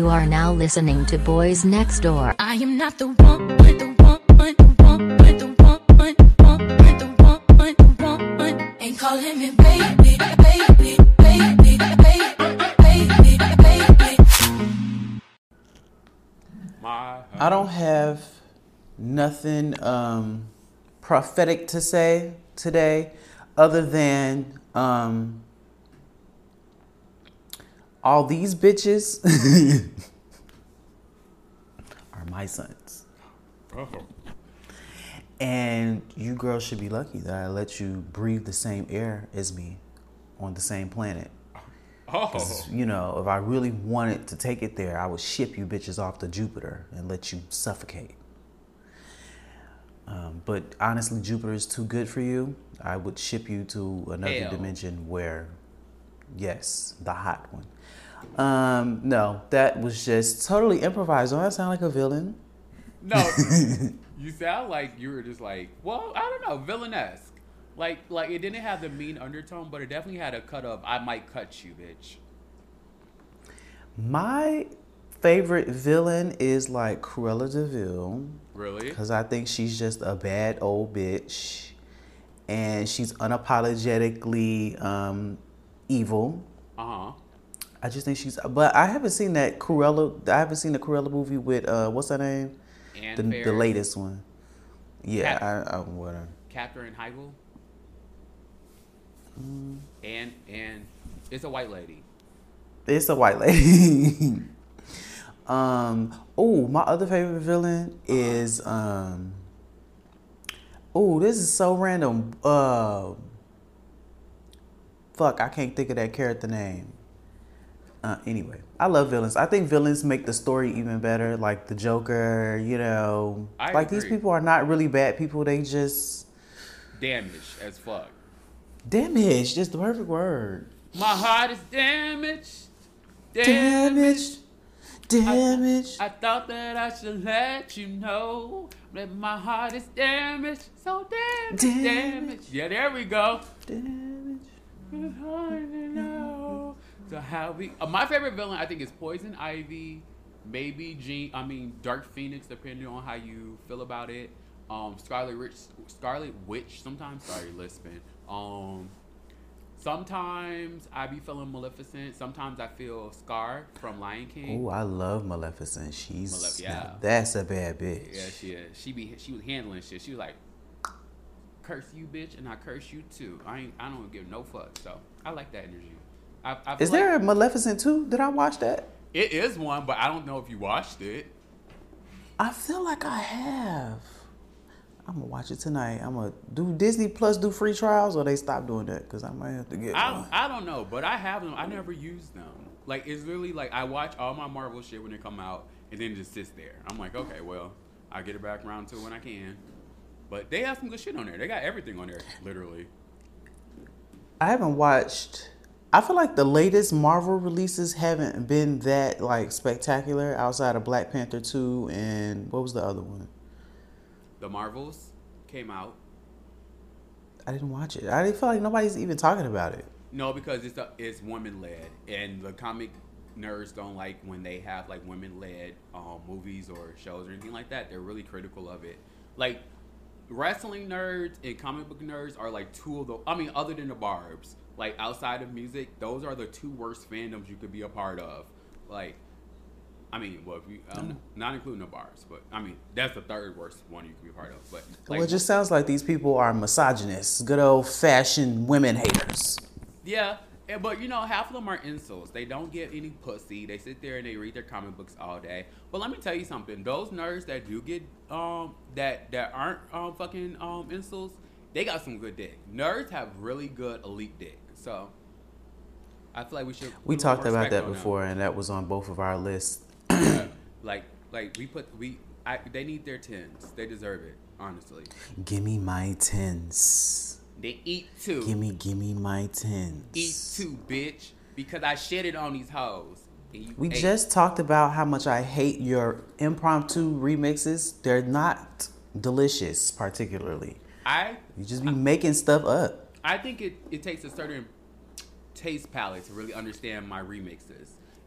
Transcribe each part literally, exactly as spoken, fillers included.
You are now listening to Boys Next Door. I am not the one, the one, the one, the one, the one, the one, the one. Ain't calling me baby, baby, baby, baby, baby, baby. I don't have nothing um, prophetic to say today, other than um, all these bitches are my sons. Oh. And you girls should be lucky that I let you breathe the same air as me on the same planet. Oh. You know, if I really wanted to take it there, I would ship you bitches off to Jupiter and let you suffocate. Um, but honestly, Jupiter is too good for you. I would ship you to another Hell. dimension where, yes, the hot one. Um, no, that was just totally improvised. Don't I sound like a villain? No, you sound like you were just like, well, I don't know, villainous. Like, like it didn't have the mean undertone, but it definitely had a cut of, I might cut you, bitch. My favorite villain is like Cruella de Vil. Really? Because I think she's just a bad old bitch. And she's unapologetically um, evil. Uh-huh. I just think she's, but I haven't seen that Cruella, I haven't seen the Cruella movie with, uh, what's her name? Anne The, the Faris. latest one. Yeah, Cat- I, I whatever. Catherine Heigl. Mm. And, and it's a white lady. It's a white lady. um, oh, my other favorite villain is, um, oh, this is so random. Uh, fuck, I can't think of that character name. Uh, anyway, I love villains. I think villains make the story even better. Like the Joker, you know. I like agree. these people are not really bad people. They just Damaged as fuck. damaged. Just the perfect word. My heart is damaged. Damaged. Damaged. Damaged. I thought that I should let you know that my heart is damaged. So damaged. Damaged. Damaged. Yeah, there we go. Damaged. It's hard to know. So how we? Uh, my favorite villain, I think, is Poison Ivy, maybe Jean. I mean, Dark Phoenix, depending on how you feel about it. Um, Scarlet Witch. Scarlet Witch. Sometimes, sorry, lisping. Um, sometimes I be feeling Maleficent. Sometimes I feel Scar from Lion King. Oh, I love Maleficent. She's Malef- yeah. now that's a bad bitch. Yeah, she is. She be. She was handling shit. She was like, "Curse you, bitch," and I curse you too. I ain't. I don't give no fuck. So I like that energy. I, I feel Is there like a Maleficent two? Did I watch that? it is one, but I don't know if you watched it. I feel like I have. I'm gonna watch it tonight. I'm gonna do Disney Plus do free trials, or they stop doing that because I might have to get I one. I don't know, but I have them. I never use them. Like it's really like I watch all my Marvel shit when they come out, and then it just sits there. I'm like, okay, well, I'll get it back around to when I can. But they have some good shit on there. They got everything on there, literally. I haven't watched. I feel like the latest Marvel releases haven't been that like spectacular outside of Black Panther two and what was the other one? The Marvels came out. I didn't watch it. I didn't feel like nobody's even talking about it. No, because it's a, it's women led, and the comic nerds don't like when they have like women led um, movies or shows or anything like that. They're really critical of it. Like wrestling nerds and comic book nerds are like two of the. I mean, other than the Barbs, like outside of music, those are the two worst fandoms you could be a part of. Like, I mean, well, if you, um, not including the Barbs, but I mean, that's the third worst one you could be a part of. But like, Well, it just sounds like these people are misogynists, good old fashioned women haters. yeah, and- but you know, half of them are insults. They don't get any pussy. They sit there and they read their comic books all day. But let me tell you something: those nerds that do get um that that aren't um fucking um insults, they got some good dick. Nerds have really good elite dick. So I feel like we should. We put talked more about respect that on before, and that was on both of our lists. them. like like we put we I, they need their tens. They deserve it. Honestly, Gimme my tens. they eat too. Gimme, gimme my tens. Eat too, bitch. Because I shitted on these hoes. And you We ate. just talked about how much I hate your impromptu remixes. They're not delicious, particularly. I You just be making stuff up. I think it, it takes a certain taste palette to really understand my remixes.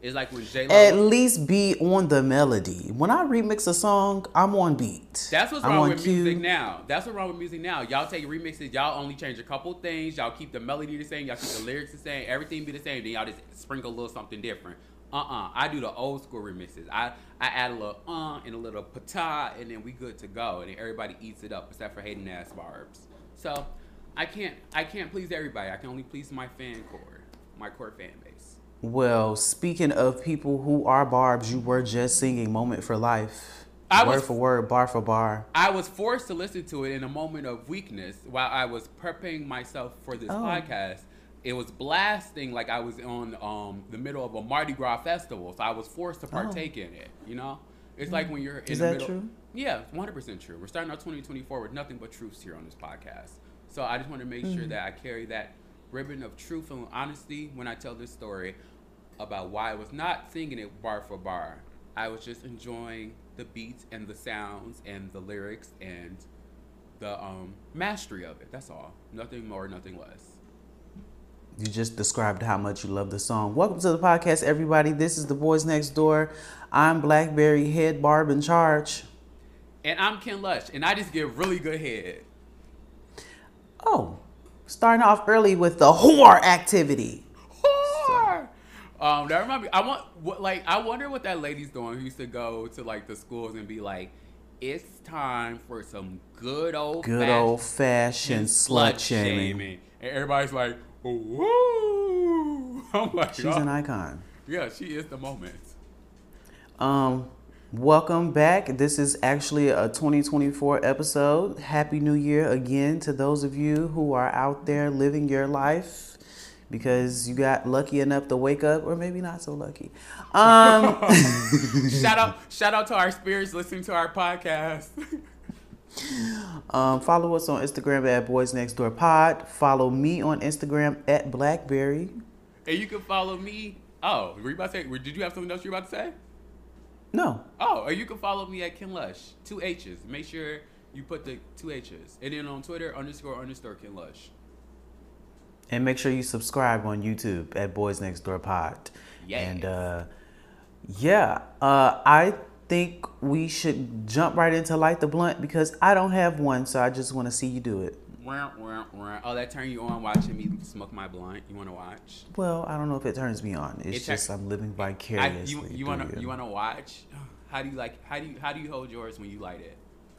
It's like when J Lo. At least be on the melody. When I remix a song, I'm on beat. That's what's I'm wrong on with cue. music now. That's what's wrong with music now. Y'all take remixes, y'all only change a couple things. Y'all keep the melody the same. Y'all keep the lyrics the same. Everything be the same. Then y'all just sprinkle a little something different. Uh-uh. I do the old school remixes. I, I add a little uh and a little pata, and then we good to go. And then everybody eats it up except for hating ass Barbs. So I can't I can't please everybody. I can only please my fan core, my core fan base. Well, speaking of people who are Barbs, you were just singing Moment for Life. I word was- for word, bar for bar. I was forced to listen to it in a moment of weakness while I was prepping myself for this Oh. podcast. It was blasting like I was on um, the middle of a Mardi Gras festival, so I was forced to partake in it. You know, it's like when you're in Is the that middle. true? Yeah, one hundred percent true. We're starting our twenty twenty-four with nothing but truths here on this podcast. So I just want to make sure that I carry that ribbon of truth and honesty when I tell this story about why I was not singing it bar for bar. I was just enjoying the beats and the sounds and the lyrics and the um, mastery of it. That's all. Nothing more, nothing less. You just described how much you love the song. Welcome to the podcast, everybody. This is The Boys Next Door. I'm Blackberry Head Barb in charge. And I'm Ken Lush, and I just give really good head. Oh, starting off early with the whore activity. Whore! Um, that reminds me. I want, what, like, I wonder what that lady's doing who used to go to like the schools and be like, "It's time for some good old, Good old fashioned slut shaming. and everybody's like, "Woo!" I'm like, She's oh. an icon. Yeah, she is the moment. Um, welcome back. This is actually a twenty twenty-four episode. Happy New Year again to those of you who are out there living your life because you got lucky enough to wake up, or maybe not so lucky. Um, Shout out, shout out to our spirits listening to our podcast. um, follow us on Instagram at Boys Next Door Pod. Follow me on Instagram at Blackberry. And you can follow me. Oh, were you about to say? Did you have something else you were about to say? No, Oh, or you can follow me at Ken Lush. Two H's. Make sure you put the two H's. And then on Twitter, underscore, underscore Ken Lush. and make sure you subscribe on YouTube at Boys Next Door Pod. Yeah. And uh, yeah, uh, I think we should jump right into Light the Blunt because I don't have one, so I just want to see you do it. Wah, wah, wah. Oh, that turn you on watching me smoke my blunt. You want to watch? Well, I don't know if it turns me on. It's It tur- just I'm living I, vicariously. you you through want to you want to watch? How do you like? How do you how do you hold yours when you light it?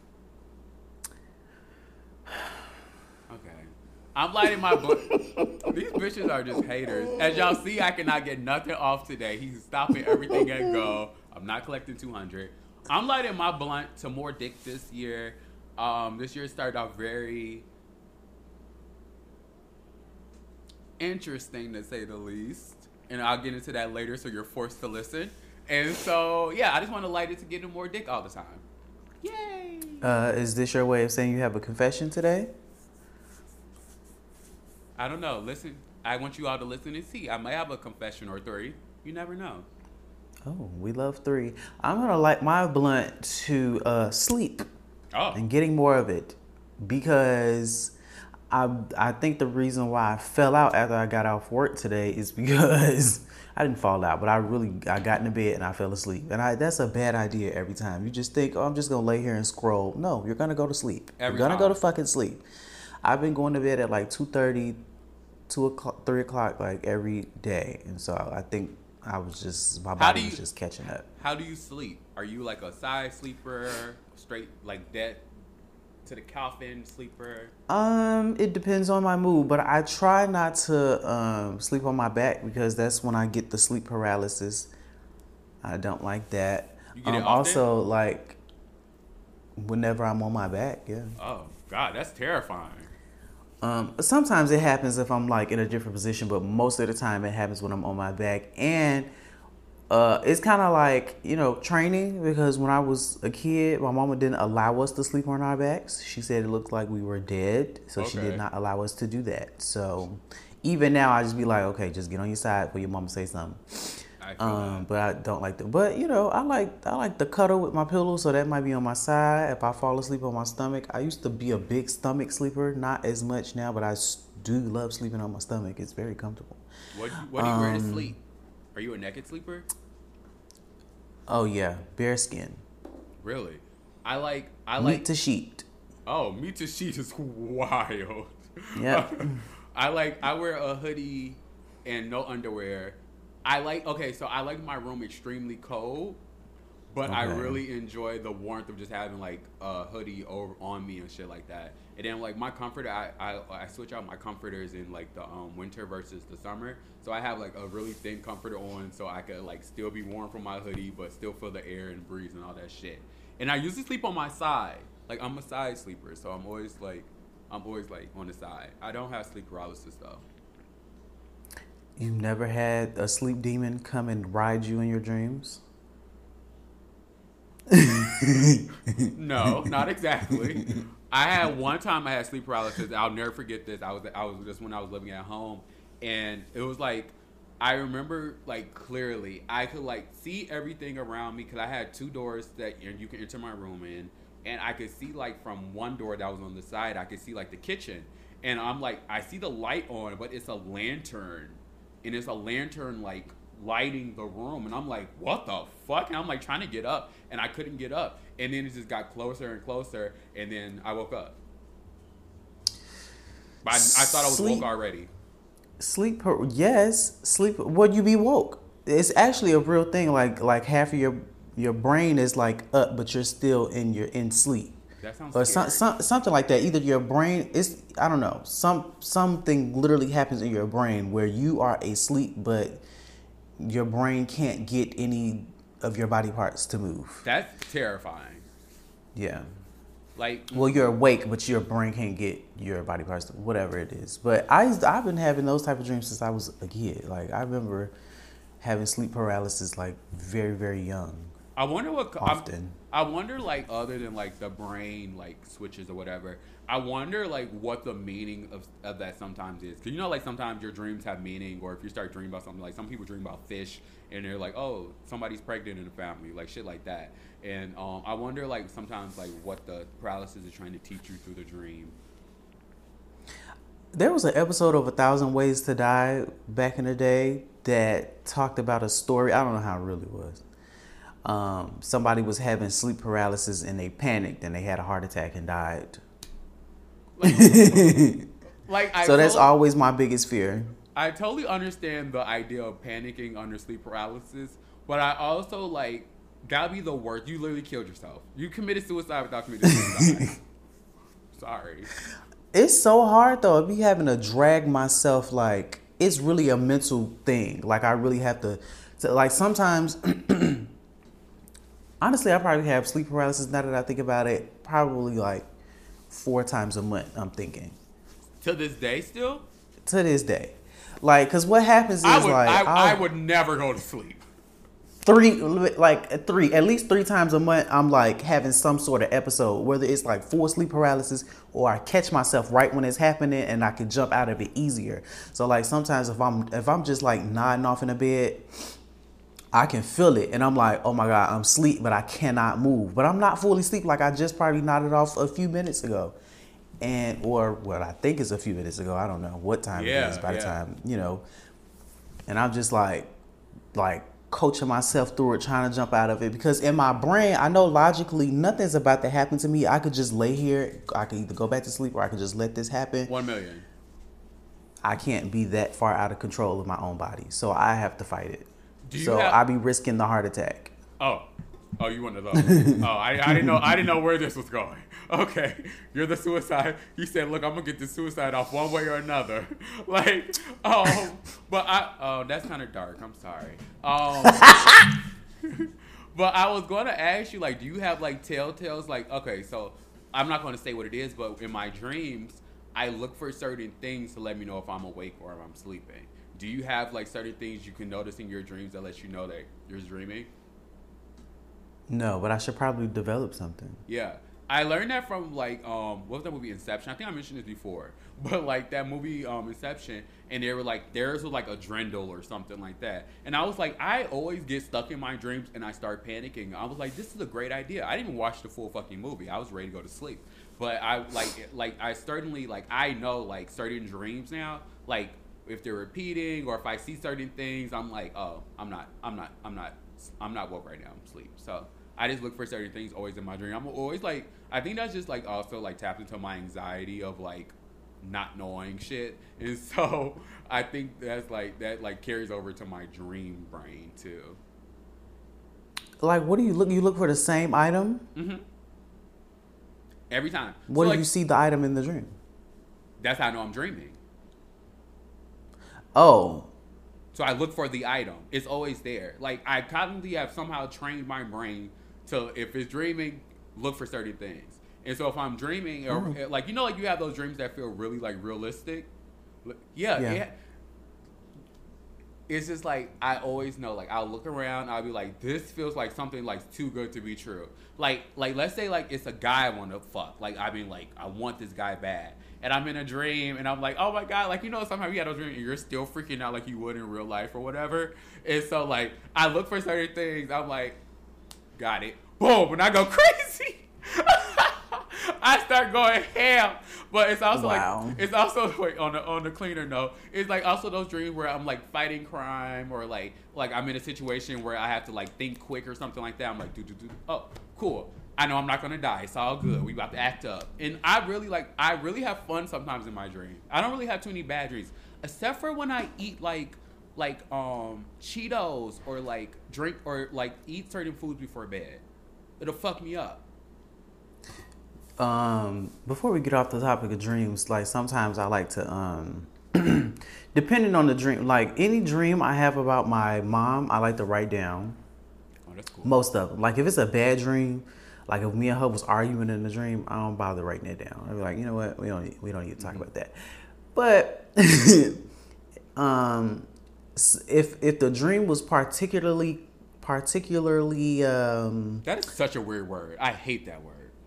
Okay, I'm lighting my blunt. These bitches are just haters. As y'all see, I cannot get nothing off today. He's stopping everything and go. I'm not collecting two hundred. I'm lighting my blunt to more dick this year. Um, this year started off very interesting to say the least, and I'll get into that later, so you're forced to listen. And so, yeah, I just want to light it to get in more dick all the time. Yay! Uh, is this your way of saying you have a confession today? I don't know. Listen, I want you all to listen and see. I might have a confession or three. You never know. Oh, we love three. I'm gonna light my blunt to uh, sleep Oh, and getting more of it because I I think the reason why I fell out after I got off work today is because I didn't fall out, but I really I got in the bed and I fell asleep. And I that's a bad idea every time. You just think, oh, I'm just gonna lay here and scroll. No, you're gonna go to sleep. Every you're gonna time. go to fucking sleep. I've been going to bed at like two thirty, two o'clock, three o'clock, like every day, and so I think I was just my How body do you- was just catching up. how do you sleep? Are you like a side sleeper, straight like dead to the coffin sleeper? Um, it depends on my mood, but I try not to um, sleep on my back because that's when I get the sleep paralysis. I don't like that. You get it um, often? also, like whenever I'm on my back, yeah. Oh God, that's terrifying. Um, sometimes it happens if I'm like in a different position, but most of the time it happens when I'm on my back. And uh, it's kind of like, you know, training because when I was a kid, my mama didn't allow us to sleep on our backs. She said it looked like we were dead, so she Okay. did not allow us to do that. So even now, I just be like, okay, just get on your side before your mama say something. I feel Um, but I don't like the. But you know, I like I like the cuddle with my pillow, so that might be on my side. If I fall asleep on my stomach, I used to be a big stomach sleeper, not as much now, but I s- do love sleeping on my stomach. It's very comfortable. that. What, what do you wear to Um, sleep? Are you a naked sleeper? Oh yeah, bare skin. Really? I like. I Meat like. to sheet. Oh, meat to sheet is wild. Yep. I like. I wear a hoodie and no underwear. I like. Okay, so I like my room extremely cold, but I Okay. really enjoy the warmth of just having like a hoodie over on me and shit like that. And then like my comforter, I I, I switch out my comforters in like the um, winter versus the summer. So I have like a really thin comforter on, so I could like still be warm from my hoodie, but still feel the air and breeze and all that shit. And I usually sleep on my side. Like I'm a side sleeper, so I'm always like, I'm always like on the side. I don't have sleep paralysis though. You never had a sleep demon come and ride you in your dreams? No, not exactly. I had one time I had sleep paralysis. I'll never forget this. I was I was just when I was living at home, and it was like I remember like clearly. I could like see everything around me because I had two doors that you can enter my room in, and I could see like from one door that was on the side. I could see like the kitchen, and I'm like I see the light on, but it's a lantern, and it's a lantern like lighting the room, and I'm like, what the fuck? And I'm like trying to get up, and I couldn't get up, and then it just got closer and closer, and then I woke up. But I, I thought I was Sleep- woke already. Sleep, par- yes, sleep. Would you be woke? It's actually a real thing. Like like half of your your brain is like up, but you're still in your in sleep, That sounds or scary. some, some, something like that. Either your brain is I don't know. Some something literally happens in your brain where you are asleep, but your brain can't get any of your body parts to move. That's terrifying. Yeah. Like, Well, you're awake, but your brain can't get your body parts, to, whatever it is. But I, I've been having those type of dreams since I was a kid. Like I remember having sleep paralysis, like very, very young. I wonder what I'm- Often. I wonder, like, other than like the brain like switches or whatever. I wonder like what the meaning of, of that sometimes is. Cause you know, like sometimes your dreams have meaning, or if you start dreaming about something, like some people dream about fish, and they're like, oh, somebody's pregnant in the family, like shit like that. And um, I wonder, like sometimes, like what the paralysis is trying to teach you through the dream. There was an episode of A Thousand Ways to Die back in the day that talked about a story. I don't know how it really was. Um, somebody was having sleep paralysis and they panicked and they had a heart attack and died. Like, I So that's told- always my biggest fear. I totally understand the idea of panicking under sleep paralysis, but I also like gotta be the worst. You literally killed yourself. You committed suicide without committing suicide. Sorry. It's so hard though. I be having to drag myself. Like it's really a mental thing. Like I really have to. to like sometimes, honestly, I probably have sleep paralysis. Now that I think about it, probably like four times a month. I'm thinking To this day, still, to this day, like because what happens is I would like I, I I'll- would never go to sleep. three like three at least three times a month I'm like having some sort of episode, whether it's like full sleep paralysis or I catch myself right when it's happening and I can jump out of it easier. So like sometimes if I'm if I'm just like nodding off in the bed, I can feel it and I'm like, oh my god, I'm asleep, but I cannot move, but I'm not fully asleep. Like I just probably nodded off a few minutes ago, and or what I think is a few minutes ago. I don't know what time Yeah, it is by the yeah. time, you know, and I'm just like like coaching myself through it, trying to jump out of it, because in my brain I know logically nothing's about to happen to me. I could just lay here, I could either go back to sleep or I could just let this happen. One million. I can't be that far out of control of my own body, so I have to fight it. Do you So have- I be risking the heart attack. Oh, oh, you one of those. Oh, I, I didn't know. I didn't know where this was going. Okay, you're the suicide. You said, "Look, I'm gonna get the suicide off one way or another." Like, oh, but I. Oh, that's kind of dark. I'm sorry. Um, but I was going to ask you, like, do you have like telltales? Like, okay, so I'm not going to say what it is, but in my dreams, I look for certain things to let me know if I'm awake or if I'm sleeping. Do you have like certain things you can notice in your dreams that lets you know that you're dreaming? No, but I should probably develop something. Yeah. I learned that from like um what was that movie Inception? I think I mentioned this before. But like that movie um Inception, and they were like theirs was like a Drendel or something like that. And I was like, I always get stuck in my dreams and I start panicking. I was like, this is a great idea. I didn't even watch the full fucking movie. I was ready to go to sleep. But I like like I certainly like I know like certain dreams now, like if they're repeating or if I see certain things, I'm like, oh, I'm not, I'm not, I'm not, I'm not woke right now. I'm asleep. So I just look for certain things always in my dream. I'm always like, I think that's just like also like tapped into my anxiety of like not knowing shit, and so I think that's like that like carries over to my dream brain too. Like, what do you look? You look for the same item? Mm-hmm. Every time. What So, do like, you see the item in the dream? That's how I know I'm dreaming. Oh. So I look for the item. It's always there. Like, I constantly have somehow trained my brain to, if it's dreaming, look for certain things. And so if I'm dreaming, or Mm. like, you know, like you have those dreams that feel really like realistic. Yeah, Yeah. yeah. It's just like, I always know, like, I'll look around, I'll be like, this feels like something like too good to be true. Like, like let's say like it's a guy I want to fuck. Like, I mean, like, I want this guy bad. And I'm in a dream and I'm like, oh my God, like, you know, sometimes you have those dreams and you're still freaking out like you would in real life or whatever. And so like, I look for certain things. I'm like, got it. Boom. And I go crazy. I start going ham. But it's also Wow. like, it's also wait, on the on the cleaner note, it's like also those dreams where I'm like fighting crime or like like I'm in a situation where I have to like think quick or something like that. I'm like, do do do. Oh, cool. I know I'm not gonna die. It's all good. We about to act up. And I really like I really have fun sometimes in my dreams. I don't really have too many bad dreams, except for when I eat like like um Cheetos or like drink or like eat certain foods before bed. It'll fuck me up. Um, before we get off the topic of dreams, like sometimes I like to, um, depending on the dream, like any dream I have about my mom, I like to write down. Oh, that's cool. Most of them. Like if it's a bad dream, like if me and her was arguing in the dream, I don't bother writing it down. I'll be like, you know what, we don't need, we don't need to talk Mm-hmm. about that. But um, if if the dream was particularly particularly um, That is such a weird word. I hate that word.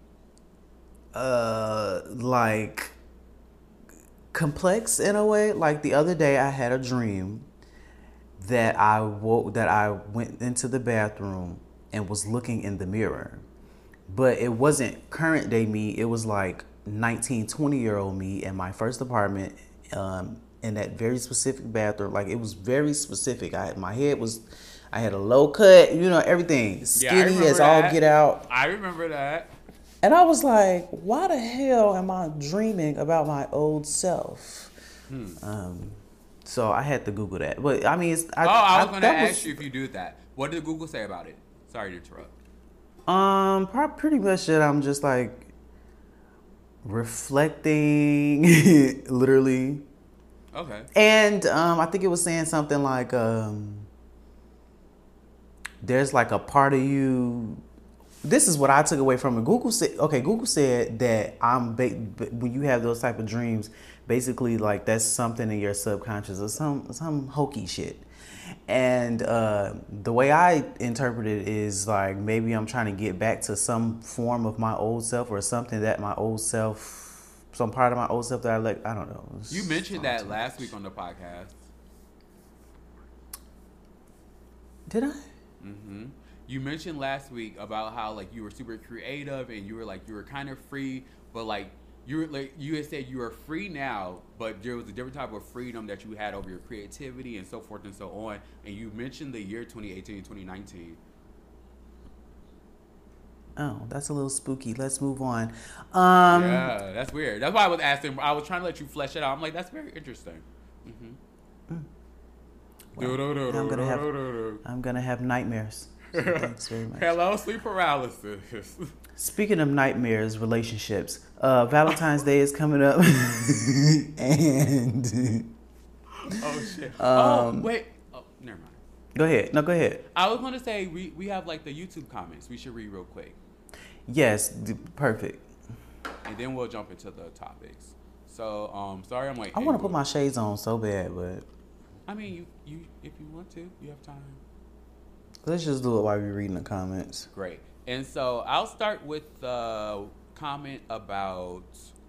uh like complex in a way, like the other day I had a dream that I woke that I went into the bathroom and was looking in the mirror, but it wasn't current day me. It was like nineteen, twenty year old me in my first apartment, um in that very specific bathroom. Like it was very specific. I my head was I had a low cut, you know, everything Yeah, I skinny remember as all that. get out. I remember that. And I was like, why the hell am I dreaming about my old self? Hmm. Um, so I had to Google that. But I mean, it's, I, Oh, I was going to that ask you if you do that. What did Google say about it? Sorry to interrupt. Um, pro- pretty much that I'm just like reflecting, literally. Okay. And um, I think it was saying something like, um, there's like a part of you. This is what I took away from it. Google said, okay, Google said that I'm ba- when you have those type of dreams, basically like that's something in your subconscious or some some hokey shit. And uh, the way I interpret it is like maybe I'm trying to get back to some form of my old self or something that my old self, some part of my old self that I like. I don't know. It's You mentioned that something. last week on the podcast. Did I? Mm-hmm. You mentioned last week about how like you were super creative and you were like you were kind of free, but like you were like you had said you were free now, but there was a different type of freedom that you had over your creativity and so forth and so on. And you mentioned the year twenty eighteen and twenty nineteen. Oh, that's a little spooky. Let's move on. Um, Yeah, that's weird. That's why I was asking. I was trying to let you flesh it out. I'm like, that's very interesting. Mm-hmm. Well, now I'm gonna have I'm gonna have nightmares. So thanks very much. Hello, sleep paralysis. Speaking of nightmares, relationships, uh, Valentine's Day is coming up, and Oh shit. Um, oh wait. Oh, never mind. go ahead. No, go ahead. I was gonna say we we have like the YouTube comments. We should read real quick, Yes, d- perfect. and then we'll jump into the topics. So um, sorry, I'm like. I want to put my shades on so bad, but I mean, you you if you want to, you have time. let's just do it while we're reading the comments. Great. And so I'll start with the comment about.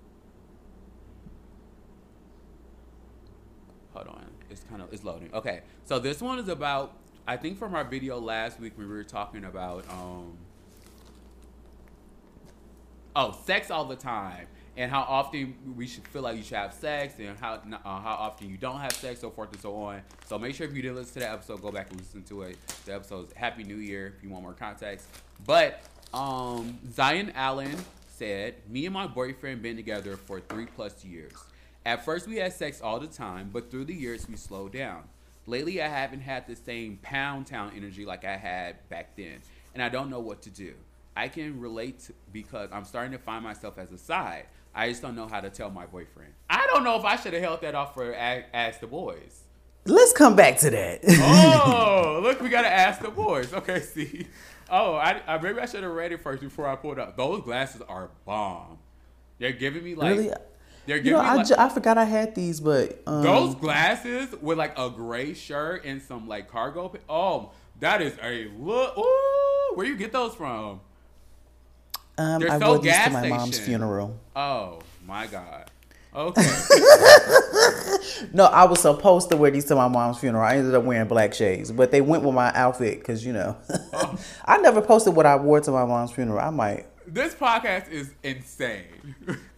Hold on, it's kind of it's loading. Okay, so this one is about. I think from our video last week when we were talking about um. Oh, sex all the time. and how often we should feel like you should have sex, and how uh, how often you don't have sex, so forth and so on. So make sure if you didn't listen to that episode, go back and listen to it. The episode's Happy New Year if you want more context. But um, Zion Allen said, me and my boyfriend been together for three plus years. At first we had sex all the time, but through the years we slowed down. Lately I haven't had the same pound town energy like I had back then, and I don't know what to do. I can relate to, because I'm starting to find myself as a side. I just don't know how to tell my boyfriend. I don't know if I should have held that off for a- Ask the Boys. Let's come back to that. Oh, look, we got to Ask the Boys. Okay, see. Oh, I, I maybe I should have read it first before I pulled up. Those glasses are bomb. They're giving me like... Really? They're You giving know, me I, like... ju- I forgot I had these, but... Um, Those glasses with like a gray shirt and some like cargo... pa- Oh, that is a look... Ooh, where you get those from? um, They're I so wore these gas to my mom's station. funeral. Oh, my God. Okay. No, I was supposed to wear these to my mom's funeral. I ended up wearing black shades, but they went with my outfit because, you know, Oh. I never posted what I wore to my mom's funeral. I might. This podcast is insane.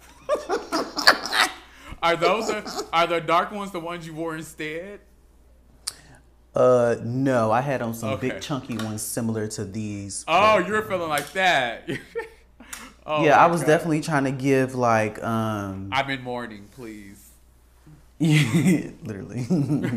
Are those the, are the dark ones the ones you wore instead? Uh, no, I had on some Okay. big chunky ones similar to these. Oh, you're feeling like that. Oh, yeah, my I was God. definitely trying to give like, um, I'm in mourning, please. literally.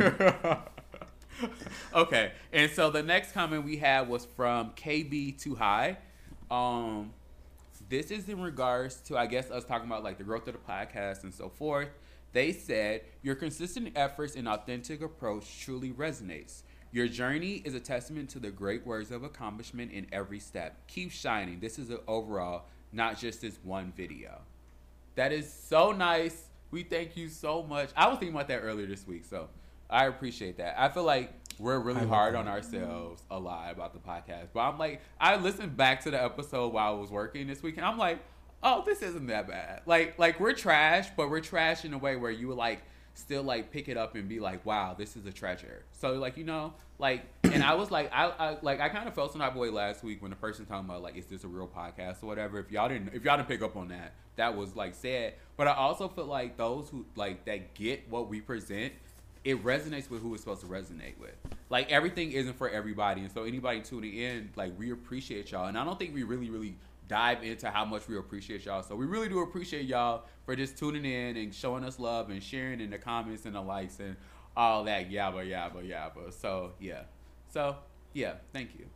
Okay, and so the next comment we had was from K B Too High. Um, this is in regards to, I guess, us talking about like the growth of the podcast and so forth. They said, your consistent efforts and authentic approach truly resonates. Your journey is a testament to the great words of accomplishment in every step. Keep shining. This is an overall, not just this one video. That is so nice. We thank you so much. I was thinking about that earlier this week, so I appreciate that. I feel like we're really hard on ourselves a lot about the podcast. But I'm like, I listened back to the episode while I was working this week, and I'm like, oh, this isn't that bad. Like, like we're trash, but we're trash in a way where you would like still like pick it up and be like, wow, this is a treasure. So like, you know, like, and I was like, I, I like, I kind of felt some type of way last week when the person talking about like, is this a real podcast or whatever? If y'all didn't, if y'all didn't pick up on that, that was like said. But I also feel like those who like that get what we present, it resonates with who it's supposed to resonate with. Like everything isn't for everybody, and so anybody tuning in, like we appreciate y'all. And I don't think we really, really dive into how much we appreciate y'all. So we really do appreciate y'all for just tuning in and showing us love and sharing in the comments and the likes and all that yabba yabba yabba. So yeah, so yeah, thank you.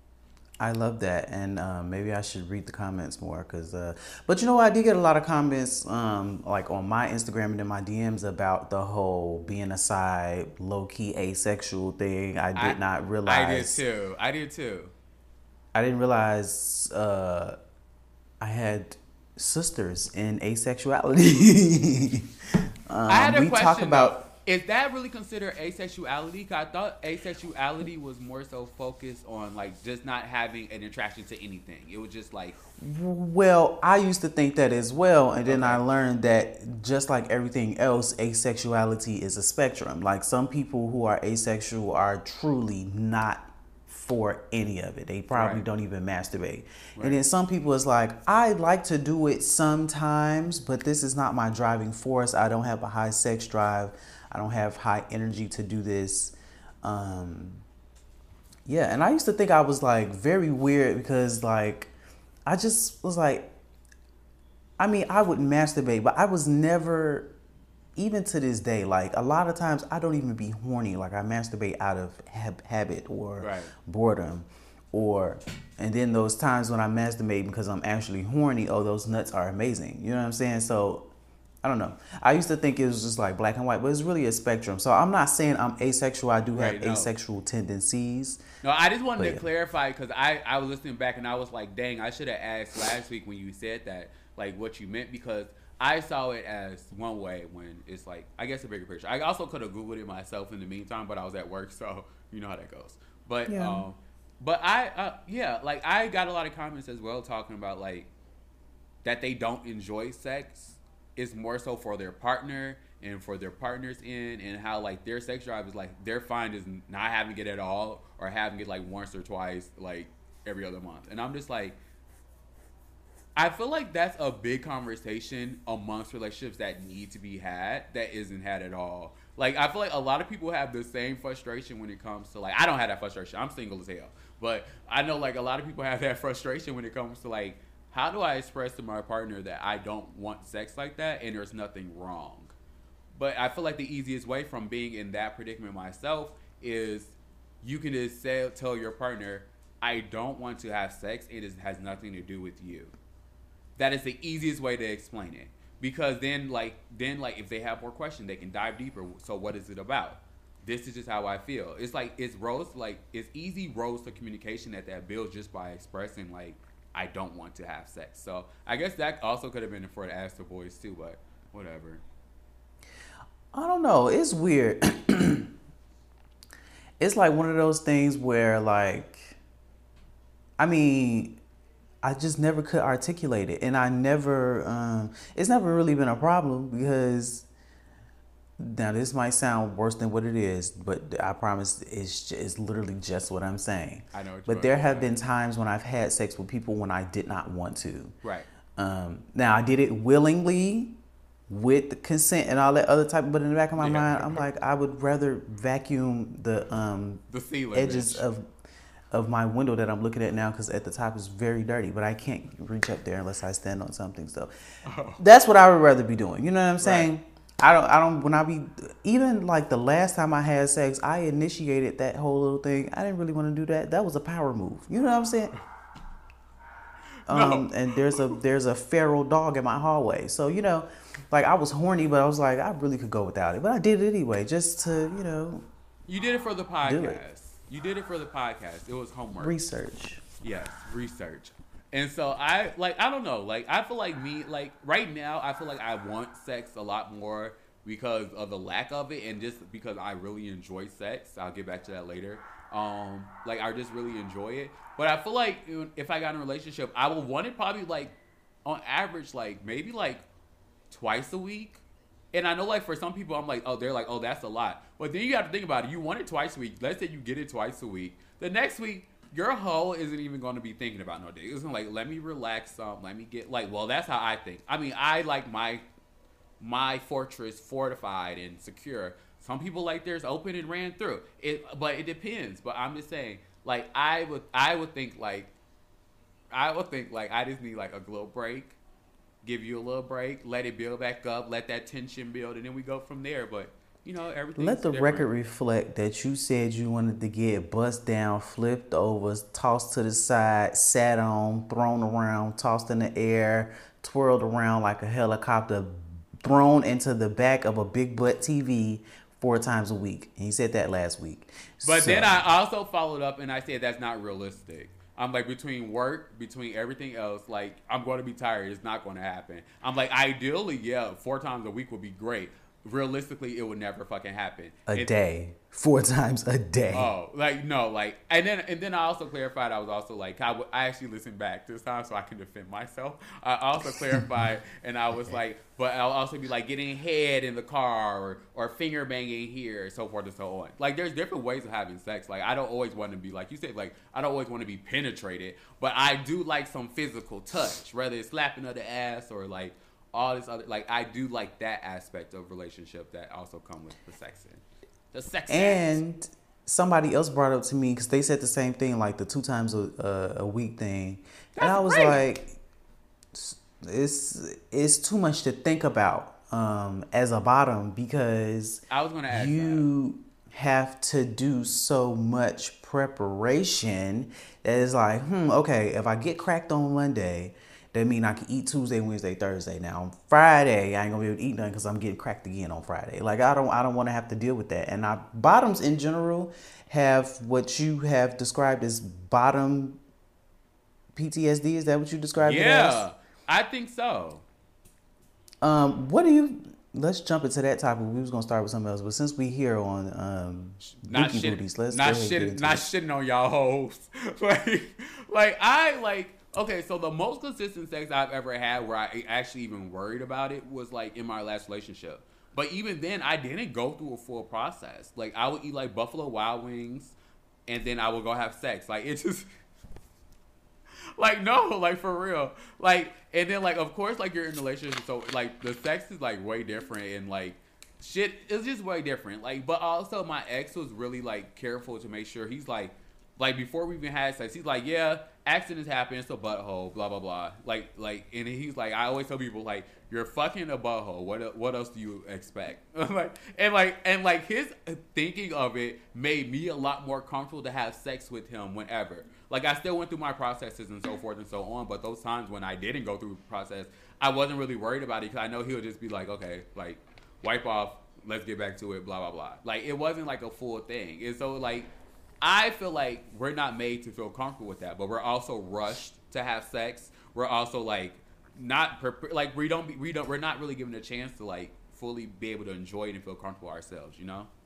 I love that, and um, maybe I should read the comments more, cause. Uh, but you know what? I did get a lot of comments, um, like on my Instagram and in my D Ms about the whole being a side, low key asexual thing. I did I, not realize. I did too. I did too. I didn't realize uh, I had sisters in asexuality. um, I had a we question talk about. though. Is that really considered asexuality? 'Cause I thought asexuality was more so focused on like just not having an attraction to anything. It was just like, Well, I used to think that as well, and then Okay. I learned that just like everything else, asexuality is a spectrum. Like some people who are asexual are truly not for any of it. They probably Right. don't even masturbate. Right. And then some people is like, I like to do it sometimes, but this is not my driving force. I don't have a high sex drive. I don't have high energy to do this. Um, yeah, and I used to think I was like very weird because like I just was like, I mean, I would masturbate, but I was never, even to this day, like a lot of times I don't even be horny. Like I masturbate out of hab- habit or Right. boredom, or, and then those times when I masturbate because I'm actually horny, oh, those nuts are amazing. You know what I'm saying? So I don't know. I used to think it was just like black and white, but it's really a spectrum. So I'm not saying I'm asexual. I do have Right, no. asexual tendencies. no, I just wanted But to yeah. clarify because I, I was listening back and I was like, dang, I should have asked last week when you said that, like what you meant, because I saw it as one way when it's like, I guess a bigger picture. I also could have Googled it myself in the meantime, but I was at work, so you know how that goes. But, Yeah. um, but I, uh, yeah, like I got a lot of comments as well talking about like that they don't enjoy sex. It's more so for their partner and for their partners in, and how like their sex drive is like they're fine is not having it at all or having it like once or twice like every other month. And I'm just like, I feel like that's a big conversation amongst relationships that need to be had that isn't had at all. Like, I feel like a lot of people have the same frustration when it comes to, like, I don't have that frustration. I'm single as hell. But I know, like, a lot of people have that frustration when it comes to, like, how do I express to my partner that I don't want sex like that and there's nothing wrong? But I feel like the easiest way from being in that predicament myself is you can just say, tell your partner, I don't want to have sex. It is, has nothing to do with you. That is the easiest way to explain it. Because then, like, then, like, if they have more questions, they can dive deeper. So what is it about? This is just how I feel. It's like, it's rose, like, it's easy roads to communication that that builds just by expressing, like, I don't want to have sex. So I guess that also could have been for the ask the boys too, but whatever. I don't know. It's weird. It's like one of those things where, like, I mean, I just never could articulate it. And I never, um, it's never really been a problem because, now this might sound worse than what it is, but I promise it's, it's literally just what I'm saying. I know what you're But there have saying. been times when I've had sex with people when I did not want to. Right. Um, now, I did it willingly with the consent and all that other type, but in the back of my Yeah. mind, I'm like, I would rather vacuum the um, The ceiling. edges of of my window that I'm looking at now because at the top is very dirty, but I can't reach up there unless I stand on something. So Oh. that's what I would rather be doing. You know what I'm saying? Right. I don't, I don't, when I be, even like the last time I had sex, I initiated that whole little thing. I didn't really want to do that. That was a power move. You know what I'm saying? Um, No. and there's a, there's a feral dog in my hallway. So, you know, like I was horny, but I was like, I really could go without it, but I did it anyway, just to, you know, You did it for the Do podcast. it. You did it for the podcast. It was homework. research. Yes, research. And so I like I don't know, like I feel like me like right now I feel like I want sex a lot more because of the lack of it and just because I really enjoy sex. I'll get back to that later. Um like I just really enjoy it. But I feel like if I got in a relationship, I would want it probably like on average like maybe like twice a week. And I know like for some people I'm like, oh, they're like, oh, that's a lot. But then you have to think about it. You want it twice a week. Let's say you get it twice a week. The next week your hoe isn't even going to be thinking about no dick. It's gonna like, let me relax some. Let me get like, well, that's how I think. I mean, I like my my fortress fortified and secure. Some people like theirs open and ran through. It, but it depends. But I'm just saying, like, I would I would think like I would think like I just need like a little break, give you a little break, let it build back up, let that tension build, and then we go from there. But you know, everything. Let the record reflect that you said you wanted to get bust down, flipped over, tossed to the side, sat on, thrown around, tossed in the air, twirled around like a helicopter, thrown into the back of a big butt T V four times a week. And he said that last week. But So- then I also followed up and I said that's not realistic. I'm like, between work, between everything else, like, I'm going to be tired. It's not going to happen. I'm like, ideally, yeah, four times a week would be great. Realistically, it would never fucking happen. a It- day, four times a day. Oh, like, no, like, and then and then I also clarified, I was also like, I, w- I actually listened back this time so I can defend myself. I also clarified, and I was like, but I'll also be like getting head in the car or, or finger banging here, so forth and so on. Like, there's different ways of having sex. Like, I don't always want to be, like you said, like, I don't always want to be penetrated, but I do like some physical touch, whether it's slapping of the ass or like all this other, like, I do like that aspect of relationship that also come with the sexing. The sex And somebody else brought up to me because they said the same thing, like the two times a, a, a week thing, and That's I was great. like, it's it's too much to think about um, as a bottom because I was gonna ask you have to do so much preparation that it's like, hmm, okay, if I get cracked on Monday, that means I can eat Tuesday, Wednesday, Thursday. Now on Friday, I ain't gonna be able to eat nothing because I'm getting cracked again on Friday. Like I don't, I don't want to have to deal with that. And I, bottoms in general have what you have described as bottom P T S D. Is that what you described it as? Yeah, I think so. Um, what do you? Let's jump into that topic. We was gonna start with something else, but since we here on um, Not Dookie shit, Booties, let's not go ahead and get shit, into not it. shitting on y'all hoes. like, like I like. Okay, so the most consistent sex I've ever had, where I actually even worried about it, was like in my last relationship. But even then, I didn't go through a full process. Like I would eat like Buffalo Wild Wings, and then I would go have sex. Like it just. Like, no, like, for real. Like, and then like of course like you're in a relationship, so like the sex is like way different and like shit it's just way different. Like, but also my ex was really like careful to make sure he's like. Like, before we even had sex, he's like, yeah, accidents happen, it's a butthole, blah, blah, blah. Like, like, and he's like, I always tell people, like, you're fucking a butthole. What what else do you expect? like, and, like, and, like, his thinking of it made me a lot more comfortable to have sex with him whenever. Like, I still went through my processes and so forth and so on, but those times when I didn't go through the process, I wasn't really worried about it because I know he'll just be like, okay, like, wipe off, let's get back to it, blah, blah, blah. Like, it wasn't, like, a full thing. And so, like, I feel like we're not made to feel comfortable with that, but we're also rushed to have sex. We're also like not prepared, like we don't be, we don't we're not really given a chance to like fully be able to enjoy it and feel comfortable ourselves, you know?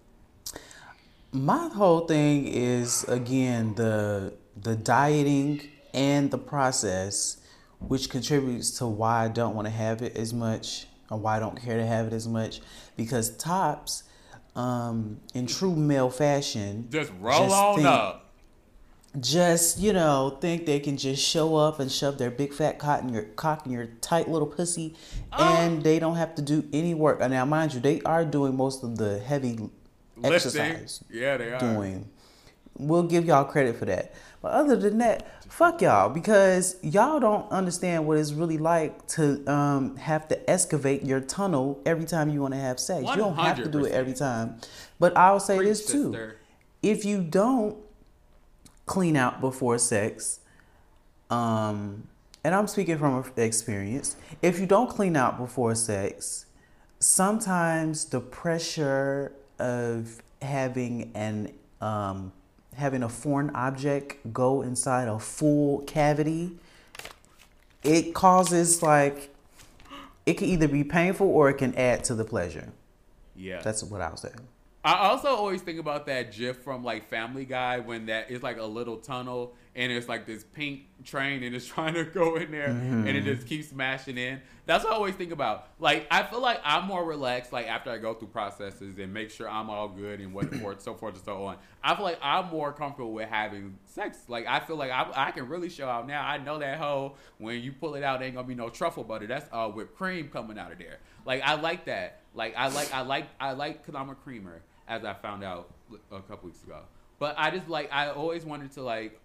My whole thing is again the the dieting and the process, which contributes to why I don't want to have it as much or why I don't care to have it as much, because tops. Um, in true male fashion, just roll just on think, up. Just you know, think they can just show up and shove their big fat cock in your cock in your tight little pussy, oh. and they don't have to do any work. Now, mind you, they are doing most of the heavy Lifting. exercise. Yeah, they are doing. We'll give y'all credit for that. But other than that, fuck y'all, because y'all don't understand what it's really like to um, have to excavate your tunnel every time you want to have sex. one hundred percent. You don't have to do it every time. But I'll say Preach, this too. sister. If you don't clean out before sex, um, and I'm speaking from experience, if you don't clean out before sex, sometimes the pressure of having an um, having a foreign object go inside a full cavity, it causes like, it can either be painful or it can add to the pleasure. Yeah. That's what I'll say. I also always think about that GIF from like Family Guy when that is like a little tunnel and it's like this pink train and it's trying to go in there mm-hmm. and it just keeps smashing in. That's what I always think about. Like, I feel like I'm more relaxed like after I go through processes and make sure I'm all good and what forth, so forth and so on. I feel like I'm more comfortable with having sex. Like, I feel like I, I can really show out now. I know that hoe, when you pull it out, ain't gonna be no truffle butter. That's uh, whipped cream coming out of there. Like, I like that. Like, I like, I like, I like, because I'm a creamer, as I found out a couple weeks ago. But I just like, I always wanted to like,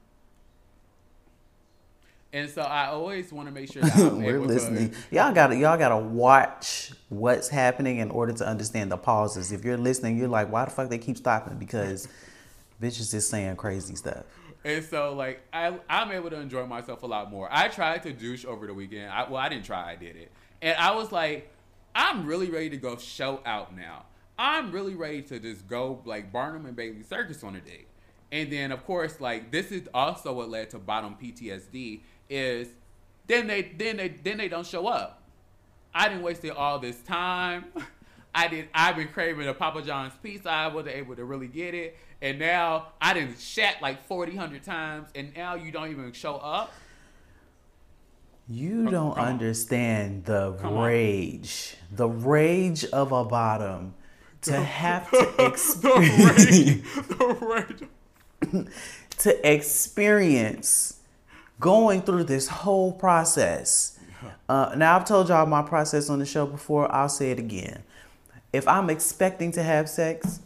and so I always want to make sure that I'm We're able listening. to. Y'all gotta, y'all gotta watch what's happening in order to understand the pauses. If you're listening, you're like, why the fuck they keep stopping? Because bitches is saying crazy stuff. And so, like, I, I'm able to enjoy myself a lot more. I tried to douche over the weekend. I, well, I didn't try. I did it. And I was like, I'm really ready to go show out now. I'm really ready to just go, like, Barnum and Bailey Circus on a date. And then, of course, like, this is also what led to bottom P T S D is then they then they then they don't show up. I didn't wasted all this time. I did. I've been craving a Papa John's pizza. I wasn't able to really get it, and now I didn't shat like forty hundred times, and now you don't even show up. You don't Come understand the Come on. rage, the rage of a bottom to have to the experience, rage, the rage. to experience going through this whole process. Uh, now, I've told y'all my process on the show before. I'll say it again. If I'm expecting to have sex,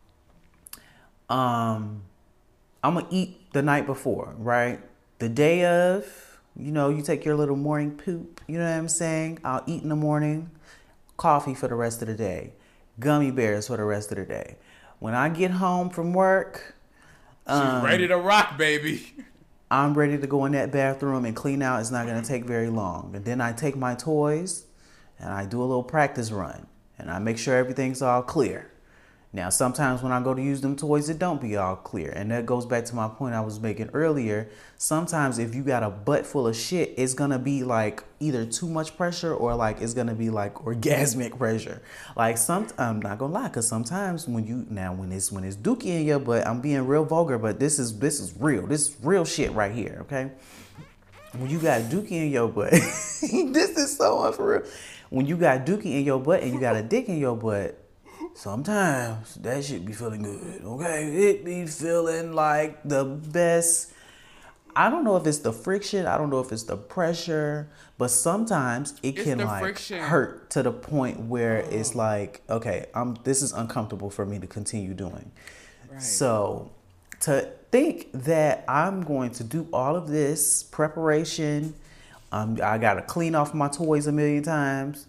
um, I'm going to eat the night before, right? The day of, you know, you take your little morning poop. You know what I'm saying? I'll eat in the morning, coffee for the rest of the day, gummy bears for the rest of the day. When I get home from work, um, she's ready to rock, baby. I'm ready to go in that bathroom and clean out. It's not going to take very long. And then I take my toys and I do a little practice run. And I make sure everything's all clear. Now, sometimes when I go to use them toys, it don't be all clear. And that goes back to my point I was making earlier. Sometimes if you got a butt full of shit, it's going to be like either too much pressure or like it's going to be like orgasmic pressure. Like some, I'm not going to lie, because sometimes when you, now when it's, when it's dookie in your butt, I'm being real vulgar, but this is, this is real. This is real shit right here, okay? When you got dookie in your butt, this is so unreal. When you got dookie in your butt and you got a dick in your butt, sometimes that shit be feeling good, okay? It be feeling like the best. I don't know if it's the friction. I don't know if it's the pressure, but sometimes it It's can the like friction. hurt to the point where it's like, okay, I'm. This is uncomfortable for me to continue doing. Right. So to think that I'm going to do all of this preparation, um, I gotta clean off my toys a million times.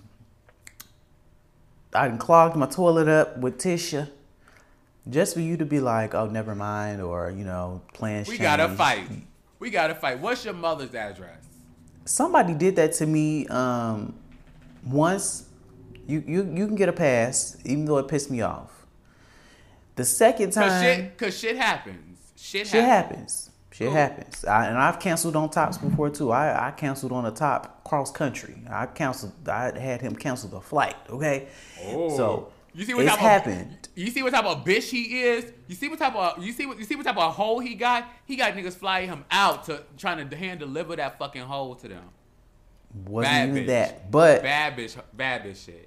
I done clogged my toilet up with tissue. Just for you to be like, oh, never mind, or, you know, plans We change. gotta fight. We gotta fight. What's your mother's address? Somebody did that to me um, once. You, you you can get a pass, even though it pissed me off. The second time, Cause shit, cause shit happens. Shit, shit happens. happens. Shit Cool. happens. I, and I've canceled on tops before too. I, I canceled on a top cross country. I canceled. I had him cancel the flight. Okay. Oh. So you see what it's type happened. Of, you see what type of bitch he is. You see what type of you see what you see what type of hole he got. He got niggas fly him out to trying to hand deliver that fucking hole to them. Wasn't Bad even bitch. that, but Bad bitch, bad bitch shit.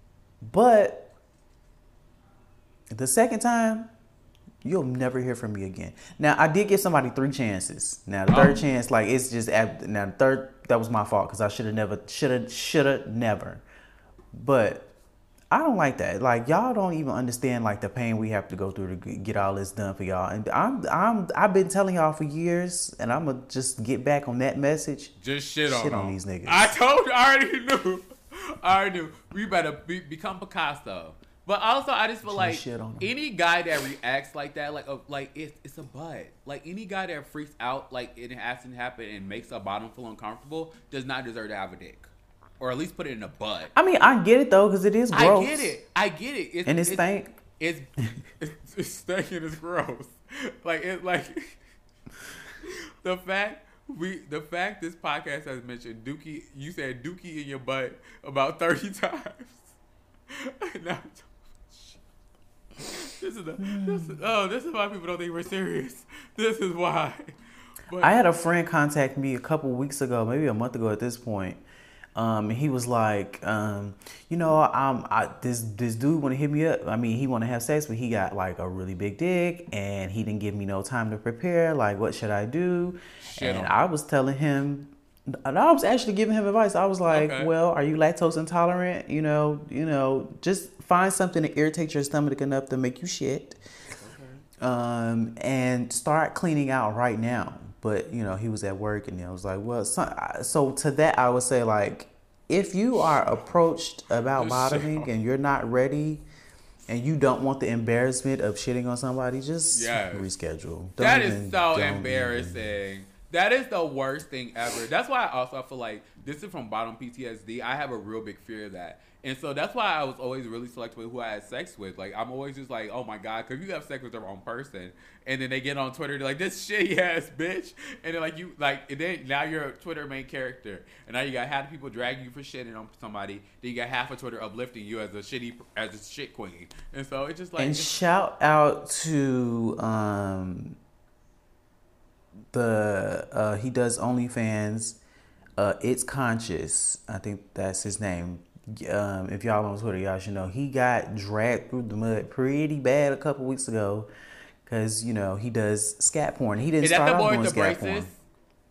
but the second time, you'll never hear from me again. Now I did give somebody three chances. Now the third Oh. chance, like it's just ab- now the third that was my fault because I should have never, should have, should have never. But I don't like that. Like y'all don't even understand like the pain we have to go through to g- get all this done for y'all. And I'm I'm I've been telling y'all for years, and I'm gonna just get back on that message. Just shit on Shit on them. these niggas. I told you, I already knew. I already knew. We better be, become Picasso. But also, I just feel like shit on 'em. any guy that reacts like that, like, uh, like it's it's a butt. Like any guy that freaks out, like it hasn't happened and makes a bottom feel uncomfortable, does not deserve to have a dick, or at least put it in a butt. I mean, I get it though, because it is gross. I get it. I get it. It's, And it's it's stank. It's it's, it's stank and it's gross. Like it like the fact we the fact this podcast has mentioned Dookie. You said Dookie in your butt about thirty times. Now, this is the this is, oh this is why people don't think we're serious. This is why. But I had a friend contact me a couple weeks ago, maybe a month ago at this point. Um, and he was like, um, you know, um, I, this this dude want to hit me up. I mean, he want to have sex, but he got like a really big dick, and he didn't give me no time to prepare. Like, what should I do? Shit and on I was telling him, and I was actually giving him advice. I was like, Okay. well, are you lactose intolerant? You know, you know, just find something to irritate your stomach enough to make you shit. Um, and start cleaning out right now. But, you know, he was at work and I was like, well, so, so to that, I would say, like, if you are approached about bottoming and you're not ready and you don't want the embarrassment of shitting on somebody, just Yes. reschedule. Don't that is even- so don't even- embarrassing. That is the worst thing ever. That's why I also feel like this is from bottom P T S D. I have a real big fear of that. And so that's why I was always really selective with who I had sex with. Like, I'm always just like, oh my God, because you have sex with the wrong person. And then they get on Twitter, they're like, this shitty ass bitch. And then, like, you, like, and then now you're a Twitter main character. And now you got half the people dragging you for shitting on somebody. Then you got half of Twitter uplifting you as a shitty, as a shit queen. And so it's just like, And it's- shout out to um, the, uh, he does OnlyFans. Uh, It's Conscious. I think that's his name. Um, if y'all on Twitter, y'all should know he got dragged through the mud pretty bad a couple weeks ago because, you know, he does scat porn. He didn't is start that the off boy doing with the scat braces? porn.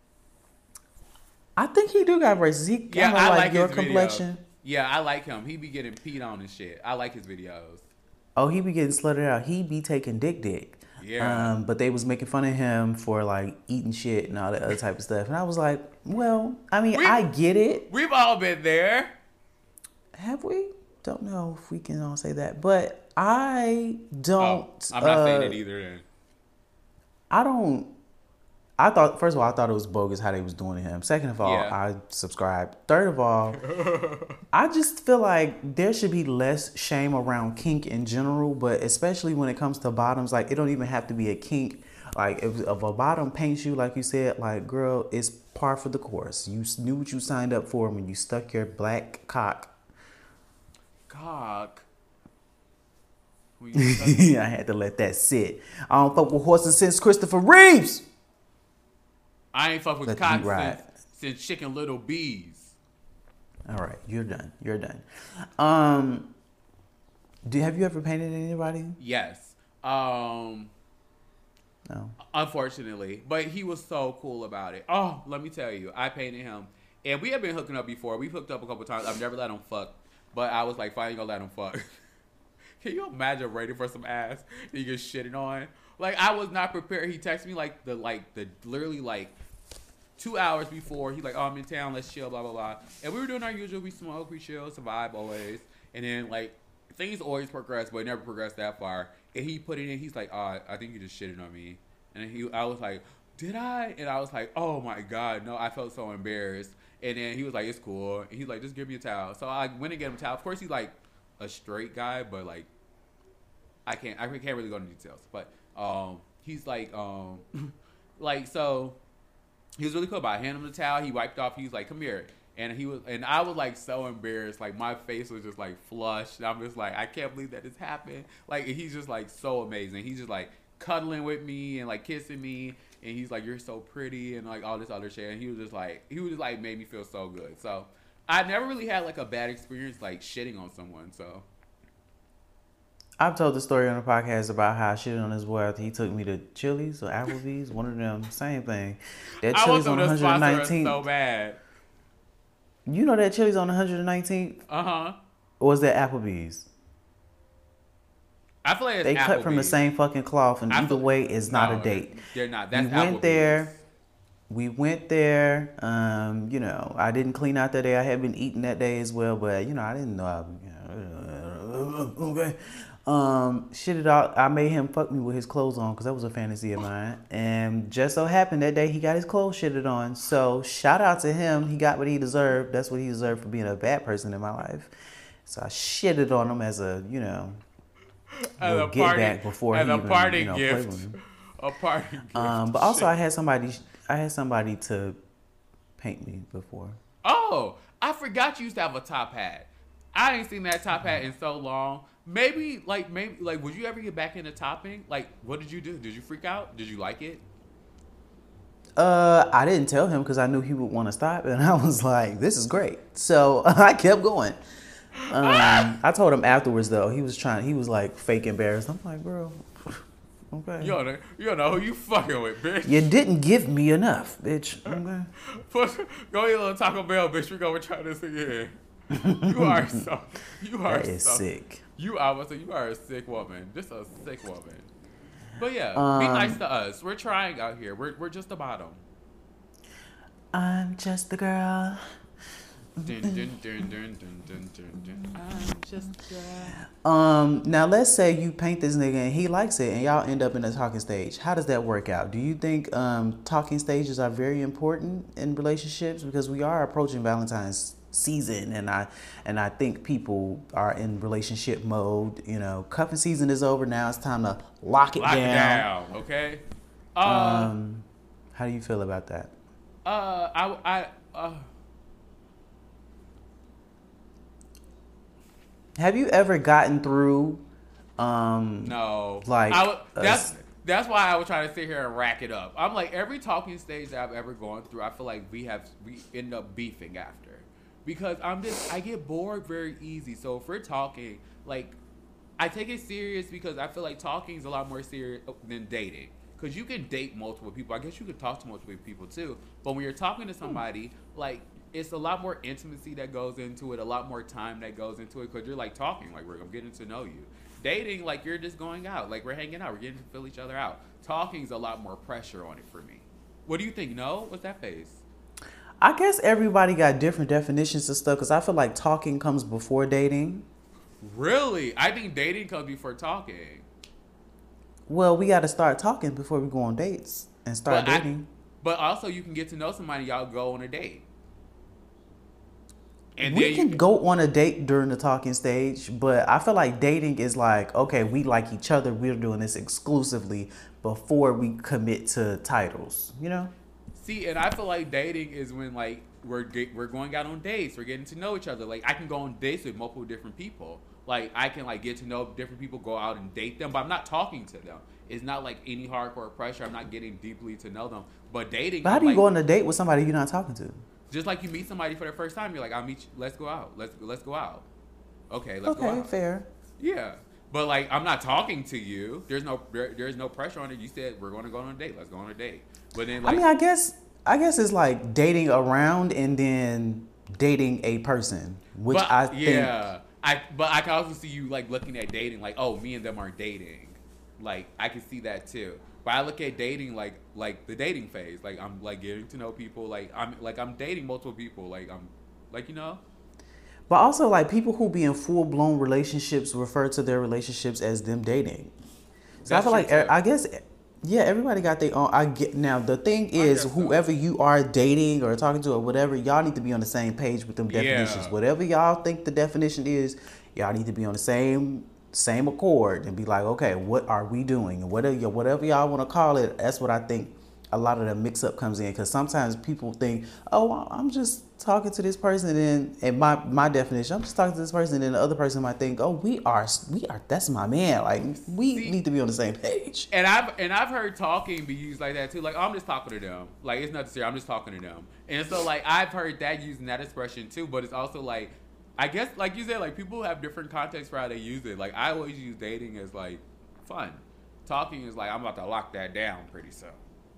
I think he do got braces. He kind Yeah, of I like, like your his complexion. videos. Yeah, I like him. He be getting peed on and shit. I like his videos. Oh, he be getting slutted out. He be taking dick dick. Yeah. Um, but they was making fun of him for like eating shit and all that other type of stuff. And I was like, well, I mean, We- I get it. We've all been there. Have we? Don't know if we can all say that, but I don't. Oh, I'm not saying uh, it either then. I don't. I thought first of all, I thought it was bogus how they was doing to him. Second of all, Yeah. I subscribed. Third of all, I just feel like there should be less shame around kink in general, but especially when it comes to bottoms. Like it don't even have to be a kink. Like if, if a bottom paints you, like you said, like girl, it's par for the course. You knew what you signed up for when you stuck your black cock. Cock. When you I had to let that sit. I don't fuck with horses since Christopher Reeves. I ain't fuck with Let the cock heat ride. since, since chicken little bees. All right, you're done. You're done. Um, do have you ever painted anybody? Yes. Um. No. Unfortunately, but he was so cool about it. Oh, let me tell you, I painted him, and we have been hooking up before. We've hooked up a couple times. I've never let him fuck, but I was like, finally gonna let him fuck. Can you imagine waiting for some ass and you get shitted on? Like, I was not prepared. He texted me like the like the literally like two hours before. He's like, oh, I'm in town. Let's chill. Blah blah blah. And we were doing our usual. We smoke, we chill, survive always. And then like things always progress, but it never progressed that far. And he put it in. He's like, oh, I think you just shitted on me. And he, I was like, did I? And I was like, oh my god, no. I felt so embarrassed. And then he was like, it's cool. And he's like, just give me a towel. So I went and gave him a towel. Of course, he's like a straight guy, but like I can't, I can't really go into details. But um, he's like, um, like so. He was really cool about it. I handed him the towel. He wiped off. He was like, come here. And he was, and I was like so embarrassed. Like my face was just like flushed. And I'm just like, I can't believe that this happened. Like he's just like so amazing. He's just like cuddling with me and like kissing me. And he's like, you're so pretty and like all this other shit. And he was just like, he was just like made me feel so good. So I never really had like a bad experience like shitting on someone. So I've told the story on the podcast about how I shitted on his boy after he took me to Chili's or Applebee's, one of them, same thing. That I Chili's want on them to sponsor us one hundred nineteenth. so bad. You know that Chili's on one hundred nineteenth? Uh huh. Or was that Applebee's? I feel like it's They cut from the Applebee's. same fucking cloth, and I either feel- way, it's not No, a date. They're not. That's we went Applebee's. there. We went there. Um, you know, I didn't clean out that day. I had been eating that day as well, but you know, I didn't know. I, you know, okay. Um, shit it out. I made him fuck me with his clothes on because that was a fantasy of mine. And just so happened that day he got his clothes shitted on. So shout out to him. He got what he deserved. That's what he deserved for being a bad person in my life. So I shitted on him as a, you know, As little a get party, back before as he a even, party you know, played gift. with me. A party gift. Um, but also I had somebody, I had somebody to paint me before. Oh, I forgot you used to have a top hat. I ain't seen that top hat in so long. Maybe, like, maybe, like, would you ever get back into topping? Like, what did you do? Did you freak out? Did you like it? Uh, I didn't tell him because I knew he would want to stop, and I was like, "This is great." So I kept going. Um, I told him afterwards though. He was trying. He was like fake embarrassed. I'm like, bro, okay. You don't know, you don't know who you fucking with, bitch. You didn't give me enough, bitch. Okay. Go eat a little Taco Bell, bitch. We gonna try this again. You are so. You are That is so, sick. You are. You are a sick woman. Just a sick woman. But yeah, be Um, nice to us. We're trying out here. We're we're just the bottom. I'm just the girl. Dun, dun, dun, dun, dun, dun, dun, dun. I'm just a girl. Um, now let's say you paint this nigga and he likes it and y'all end up in a talking stage. How does that work out? Do you think um, talking stages are very important in relationships? Because we are approaching Valentine's season and I and I think people are in relationship mode. You know, cuffing season is over now. It's time to lock it Lock down. it down, okay? Uh, Um, how do you feel about that? uh, I, I, uh, Have you ever gotten through um no. like I would, that's a- that's why I was trying to sit here and rack it up. I'm like, every talking stage that I've ever gone through, I feel like we have we end up beefing after, because I'm just I get bored very easy. So if we're talking, like, I take it serious because I feel like talking is a lot more serious than dating. Because you can date multiple people. I guess you could talk to multiple people too. But when you're talking to somebody, like, it's a lot more intimacy that goes into it, a lot more time that goes into it, because you're like talking, like, we're I'm getting to know you. Dating, like, you're just going out, like, we're hanging out, we're getting to feel each other out. Talking's a lot more pressure on it for me. What do you think? No? What's that face? I guess everybody got different definitions of stuff because I feel like talking comes before dating. Really? I think dating comes before talking. Well, we got to start talking before we go on dates and start But I- dating. But also, you can get to know somebody, y'all go on a date. And We then can you go on a date during the talking stage, but I feel like dating is like, okay, we like each other. We're doing this exclusively before we commit to titles, you know? See, and I feel like dating is when, like, we're get, we're going out on dates, we're getting to know each other. Like, I can go on dates with multiple different people. Like, I can, like, get to know different people, go out and date them, but I'm not talking to them. It's not like any hardcore pressure. I'm not getting deeply to know them. But dating, But how I'm do you like, go on a date with somebody you're not talking to? just like you meet somebody for the first time, you're like, I'll meet you. Let's go out. Let's let's go out. Okay, let's go Okay, out. fair. Yeah. But like, I'm not talking to you. There's no there, there's no pressure on it. You said we're going to go on a date. Let's go on a date. But then, like, I mean, I guess I guess it's like dating around and then dating a person, which but, I think. Yeah, I but I can also see you like looking at dating like, oh, me and them are dating. Like I can see that too. But I look at dating like like the dating phase. Like I'm like getting to know people. Like I'm like I'm dating multiple people. Like I'm like you know. But also, like, people who be in full-blown relationships refer to their relationships as them dating. So That's I feel like, true, too. I guess, yeah, everybody got their own. I get now. The thing is, guess so. whoever you are dating or talking to or whatever, y'all need to be on the same page with them definitions. Yeah. Whatever y'all think the definition is, y'all need to be on the same same accord and be like, okay, what are we doing? And whatever whatever y'all want to call it, that's what I think. A lot of the mix-up comes in because sometimes people think, oh, I'm just talking to this person, and and my my definition, I'm just talking to this person, and then the other person might think, oh, we are we are that's my man. Like we See, need to be on the same page. And I've and I've heard talking be used like that too. Like, oh, I'm just talking to them. Like it's not serious. I'm just talking to them. And so like I've heard that using that expression too. But it's also like, I guess like you said, like people have different contexts for how they use it. Like I always use dating as like fun. Talking is like I'm about to lock that down pretty soon.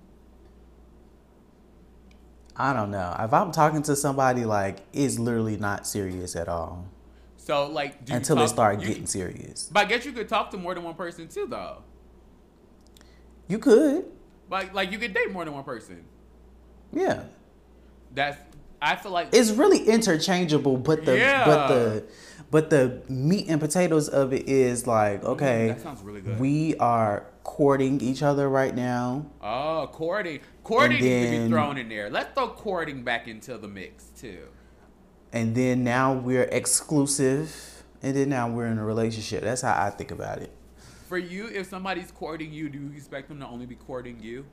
I don't know. If I'm talking to somebody, like, it's literally not serious at all So like do you until talk, they start you, getting serious. But I guess you could talk to more than one person too, though. You could, Like like you could date more than one person. yeah. That's I feel like It's really interchangeable, but the Yeah. but the but the meat and potatoes of it is like, okay, that sounds really good. we are courting each other right now. Oh, courting. Courting And needs to be then- thrown in there. Let's throw courting back into the mix too. And then now we're exclusive, and then now we're in a relationship. That's how I think about it. For you, if somebody's courting you, do you expect them to only be courting you?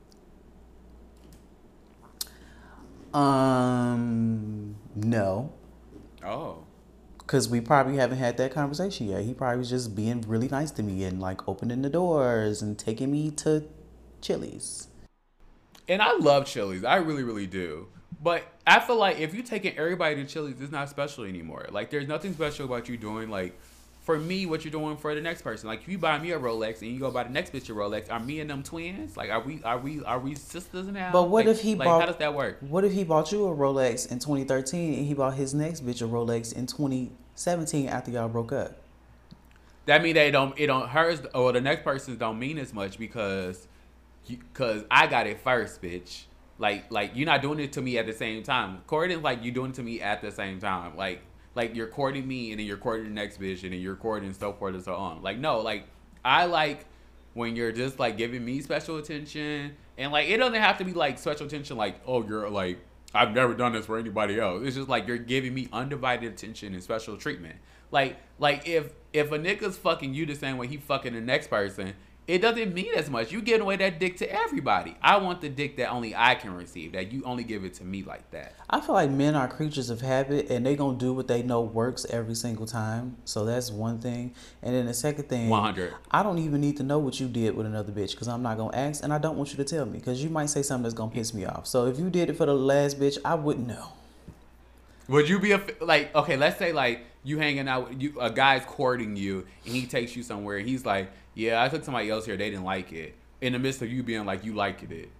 Um, no, Oh. because we probably haven't had that conversation yet. He probably was just being really nice to me and like opening the doors and taking me to Chili's. And I love Chili's. I really, really do. But I feel like if you're taking everybody to Chili's, it's not special anymore. Like, there's nothing special about you doing, like, for me, what you're doing for the next person. Like, if you buy me a Rolex and you go buy the next bitch a Rolex, are me and them twins? Like, are we are we are we sisters now? But what Like- if he like, bought? how does that work? What if he bought you a Rolex in twenty thirteen and he bought his next bitch a Rolex in twenty seventeen after y'all broke up? That mean they don't it don't hers or the next person's don't mean as much because because I got it first, bitch. Like like you're not doing it to me at the same time. Courting like you doing it to me at the same time. Like like you're courting me and then you're courting the next bitch and then you're courting so forth and so on. Like no, like I like when you're just like giving me special attention and like it doesn't have to be like special attention like oh you're like I've never done this for anybody else. It's just like you're giving me undivided attention and special treatment. Like like if if a nigga's fucking you the same way he fucking the next person, it doesn't mean as much. You giving away that dick to everybody. I want the dick that only I can receive. That you only give it to me like that. I feel like men are creatures of habit and they gonna do what they know works every single time. So that's one thing. And then the second thing, one hundred. I don't even need to know what you did with another bitch because I'm not gonna ask and I don't want you to tell me because you might say something that's gonna piss me off. So if you did it for the last bitch, I wouldn't know. Would you be a like okay? Let's say like you hanging out, with you a guy's courting you, and he takes you somewhere, and he's like, "Yeah, I took somebody else here. They didn't like it." In the midst of you being like, "You liked it."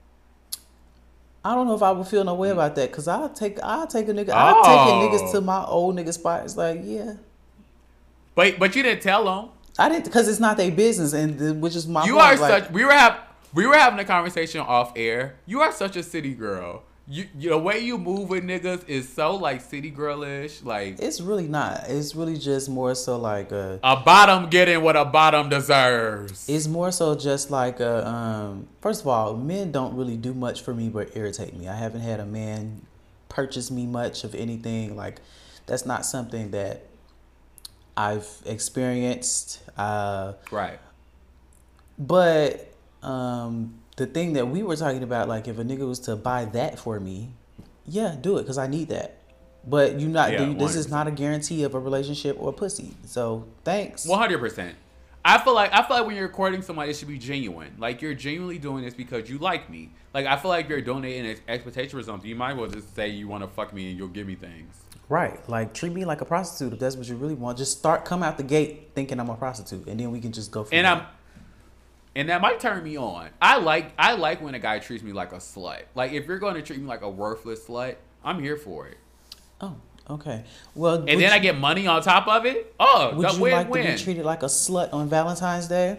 I don't know if I would feel no way about that because I'll take I'll take a nigga I'll take a niggas to my old nigga spot. It's like yeah, But but you didn't tell them. I didn't because it's not their business and the, which is my You point, are like, such. We were have we were having a conversation off air. You are such a city girl. You, you the way you move with niggas is so like city girlish. Like It's really not. It's really just more so like a. a bottom getting what a bottom deserves. It's more so just like a. Um, first of all, men don't really do much for me but irritate me. I haven't had a man purchase me much of anything. Like that's not something that I've experienced. Uh, Right. but um, the thing that we were talking about, like if a nigga was to buy that for me, yeah, do it because I need that. But you not. Yeah, you, this is one hundred percent. not a guarantee of a relationship or pussy. So thanks. One hundred percent. I feel like I feel like when you're courting somebody, it should be genuine. Like you're genuinely doing this because you like me. Like I feel like you're doing it in ex- expectation for something. You might as well just say you want to fuck me and you'll give me things. Right. Like, treat me like a prostitute if that's what you really want. Just start, come out the gate thinking I'm a prostitute, and then we can just go from And there. I'm, and that might turn me on. I like, I like when a guy treats me like a slut. Like, if you're going to treat me like a worthless slut, I'm here for it. Oh, okay. Well, And then I get money on top of it. Oh, would the you win like to win. be treated like a slut on Valentine's Day?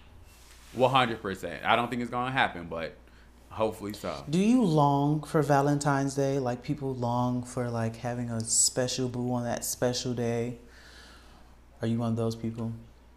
One hundred percent. I don't think it's gonna happen, but hopefully so. Do you long for Valentine's Day? Like people long for like having a special boo on that special day? Are you one of those people?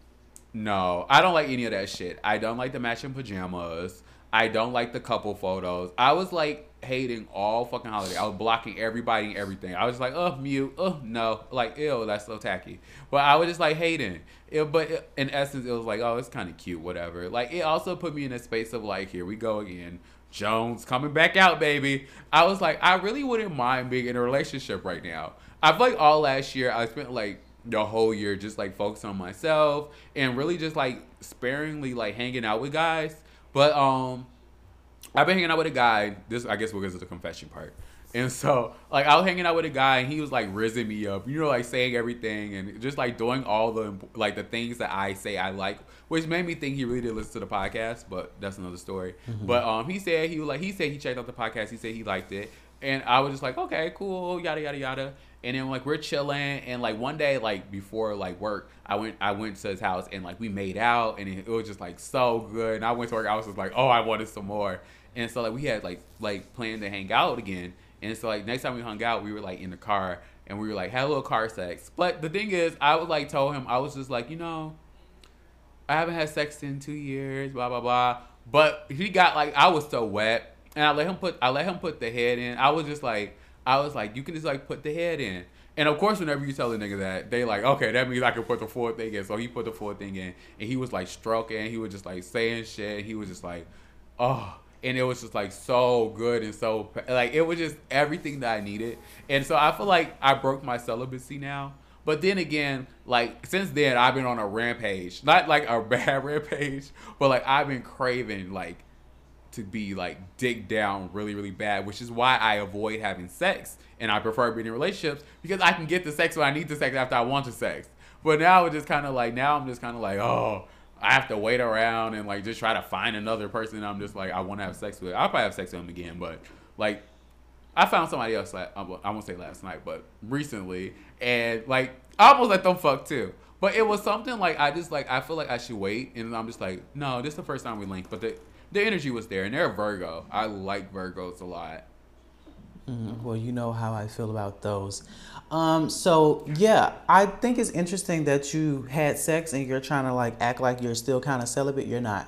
No, I don't like any of that shit. I don't like the matching pajamas. I don't like the couple photos. I was like hating all fucking holiday. I was blocking everybody and everything. I was like, oh, mute. Oh, no. Like, ew, that's so tacky. But I was just like hating. It, but it, in essence, it was like, oh, it's kind of cute, whatever. Like, it also put me in a space of like, here we go again. Jones coming back out, baby. I was like, I really wouldn't mind being in a relationship right now. I feel like all last year, I spent like the whole year just like focused on myself and really just like sparingly like hanging out with guys. But um, I've been hanging out with a guy. This, I guess, because of the confession part. And so, like, I was hanging out with a guy, and he was like rizzing me up, you know, like saying everything and just like doing all the like the things that I say I like, which made me think he really did listen to the podcast. But that's another story. Mm-hmm. But um, he said he was like he said he checked out the podcast. He said he liked it, and I was just like, okay, cool, yada yada yada. And then like we're chilling, and like one day like before like work, I went I went to his house, and like we made out, and it, it was just like so good. And I went to work, I was just like, oh, I wanted some more. And so like we had like like planned to hang out again. And so like next time we hung out, we were like in the car, and we were like had a little car sex. But the thing is, I was like told him, I was just like, you know, I haven't had sex in two years, blah blah blah. But he got like I was so wet, and I let him put I let him put the head in. I was just like I was like, you can just like put the head in. And of course, whenever you tell a nigga that, they like, okay, that means I can put the full thing in. So he put the full thing in, and he was like stroking, he was just like saying shit. He was just like, oh. And it was just like so good and so like it was just everything that I needed. And so I feel like I broke my celibacy now. But then again, like since then I've been on a rampage. Not like a bad rampage, but like I've been craving like to be like dick down really, really bad, which is why I avoid having sex and I prefer being in relationships because I can get the sex when I need the sex after I want the sex. But now it's just kind of like now I'm just kind of like, oh, I have to wait around and like just try to find another person I'm just like I want to have sex with. I'll probably have sex with him again, but like I found somebody else like, I won't say last night, but recently, and like I almost let them fuck too. But it was something like I just like I feel like I should wait, and I'm just like no, this is the first time we linked, but the the energy was there, and they're a Virgo. I like Virgos a lot. Mm, well, you know how I feel about those. Um, so yeah, I think it's interesting that you had sex and you're trying to like act like you're still kind of celibate. You're not.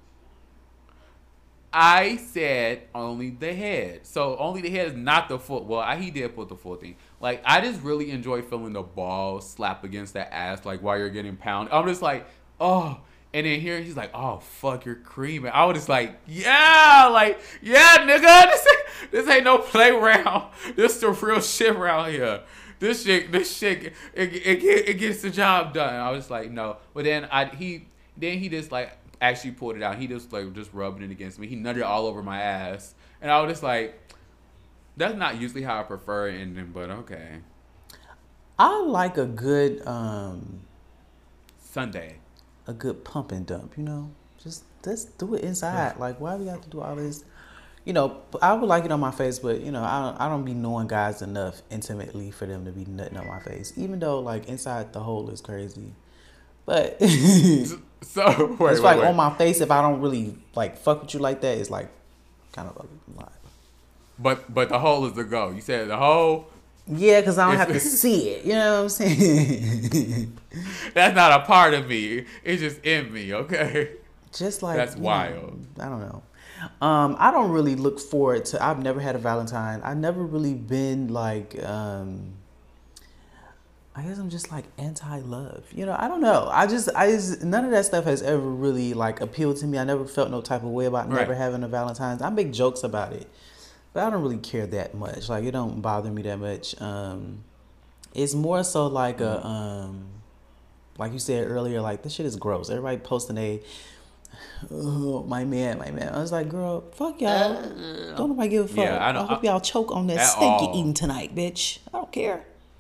I said only the head. So only the head is not the full. Well, I, he did put the full thing. Like I just really enjoy feeling the ball slap against that ass, like while you're getting pounded. I'm just like, oh. And then here he's like, oh fuck, you're creaming. I was just like, yeah, like yeah, nigga, this ain't, this ain't no playground. This the real shit around here. This shit, this shit, it, it, it, it gets the job done. I was like, no. But then I he then he just like actually pulled it out. He just like just rubbing it against me. He nutted all over my ass, and I was just like, that's not usually how I prefer it ending, but okay. I like a good um Sunday. A good pump and dump, you know. Just let's do it inside. Like why we have to do all this? You know, I would like it on my face, but you know, I don't. I don't be knowing guys enough intimately for them to be nutting on my face. Even though, like inside the hole is crazy, but so wait, it's wait, like wait. on my face. If I don't really like fuck with you like that, it's like kind of a lie. But but the hole is the go. You said the hole. Yeah, because I don't have to see it. You know what I'm saying? That's not a part of me. It's just in me. Okay. Just like that's wild. Know, I don't know. Um, I don't really look forward to. I've never had a Valentine. I've never really been like. Um, I guess I'm just like anti-love. You know, I don't know. I just, I just, none of that stuff has ever really like appealed to me. I never felt no type of way about right. never having a Valentine's. I make jokes about it, but I don't really care that much. Like it don't bother me that much. Um, it's more so like a, um, like you said earlier, like this shit is gross. Everybody posting a. Oh, my man, my man. I was like, girl, fuck y'all. Don't nobody give a fuck. Yeah, I, I hope y'all choke on that steak all. you're eating tonight, bitch. I don't care.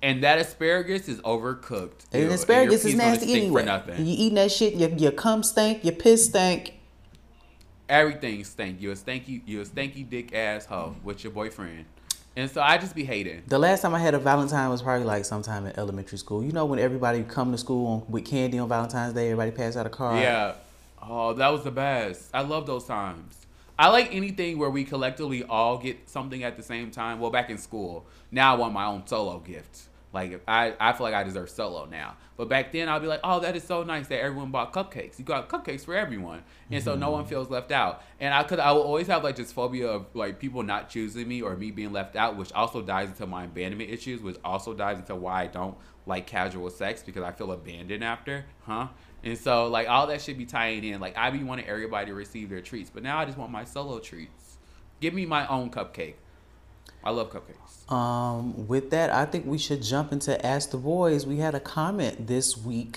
And that asparagus is overcooked. And Ew, asparagus and is your peas gonna nasty stink anyway. For nothing. You eating that shit, your, your cum stank, your piss stank. Everything stink. You a stanky, you a stanky dick asshole with your boyfriend. And so I just be hating. The last time I had a Valentine was probably like sometime in elementary school. You know when everybody come to school on, with candy on Valentine's Day, everybody pass out a card. Yeah. Oh, that was the best. I love those times. I like anything where we collectively all get something at the same time. Well, back in school. Now I want my own solo gift. Like, I, I feel like I deserve solo now. But back then, I'll be like, oh, that is so nice that everyone bought cupcakes. You got cupcakes for everyone. And mm-hmm. so no one feels left out. And I could, I will always have, like, this phobia of, like, people not choosing me or me being left out, which also dives into my abandonment issues, which also dives into why I don't like casual sex, because I feel abandoned after. Huh? And so, like, all that should be tying in. Like, I be wanting everybody to receive their treats. But now I just want my solo treats. Give me my own cupcake. I love cupcakes. Um, with that, I think we should jump into Ask the Boys. We had a comment this week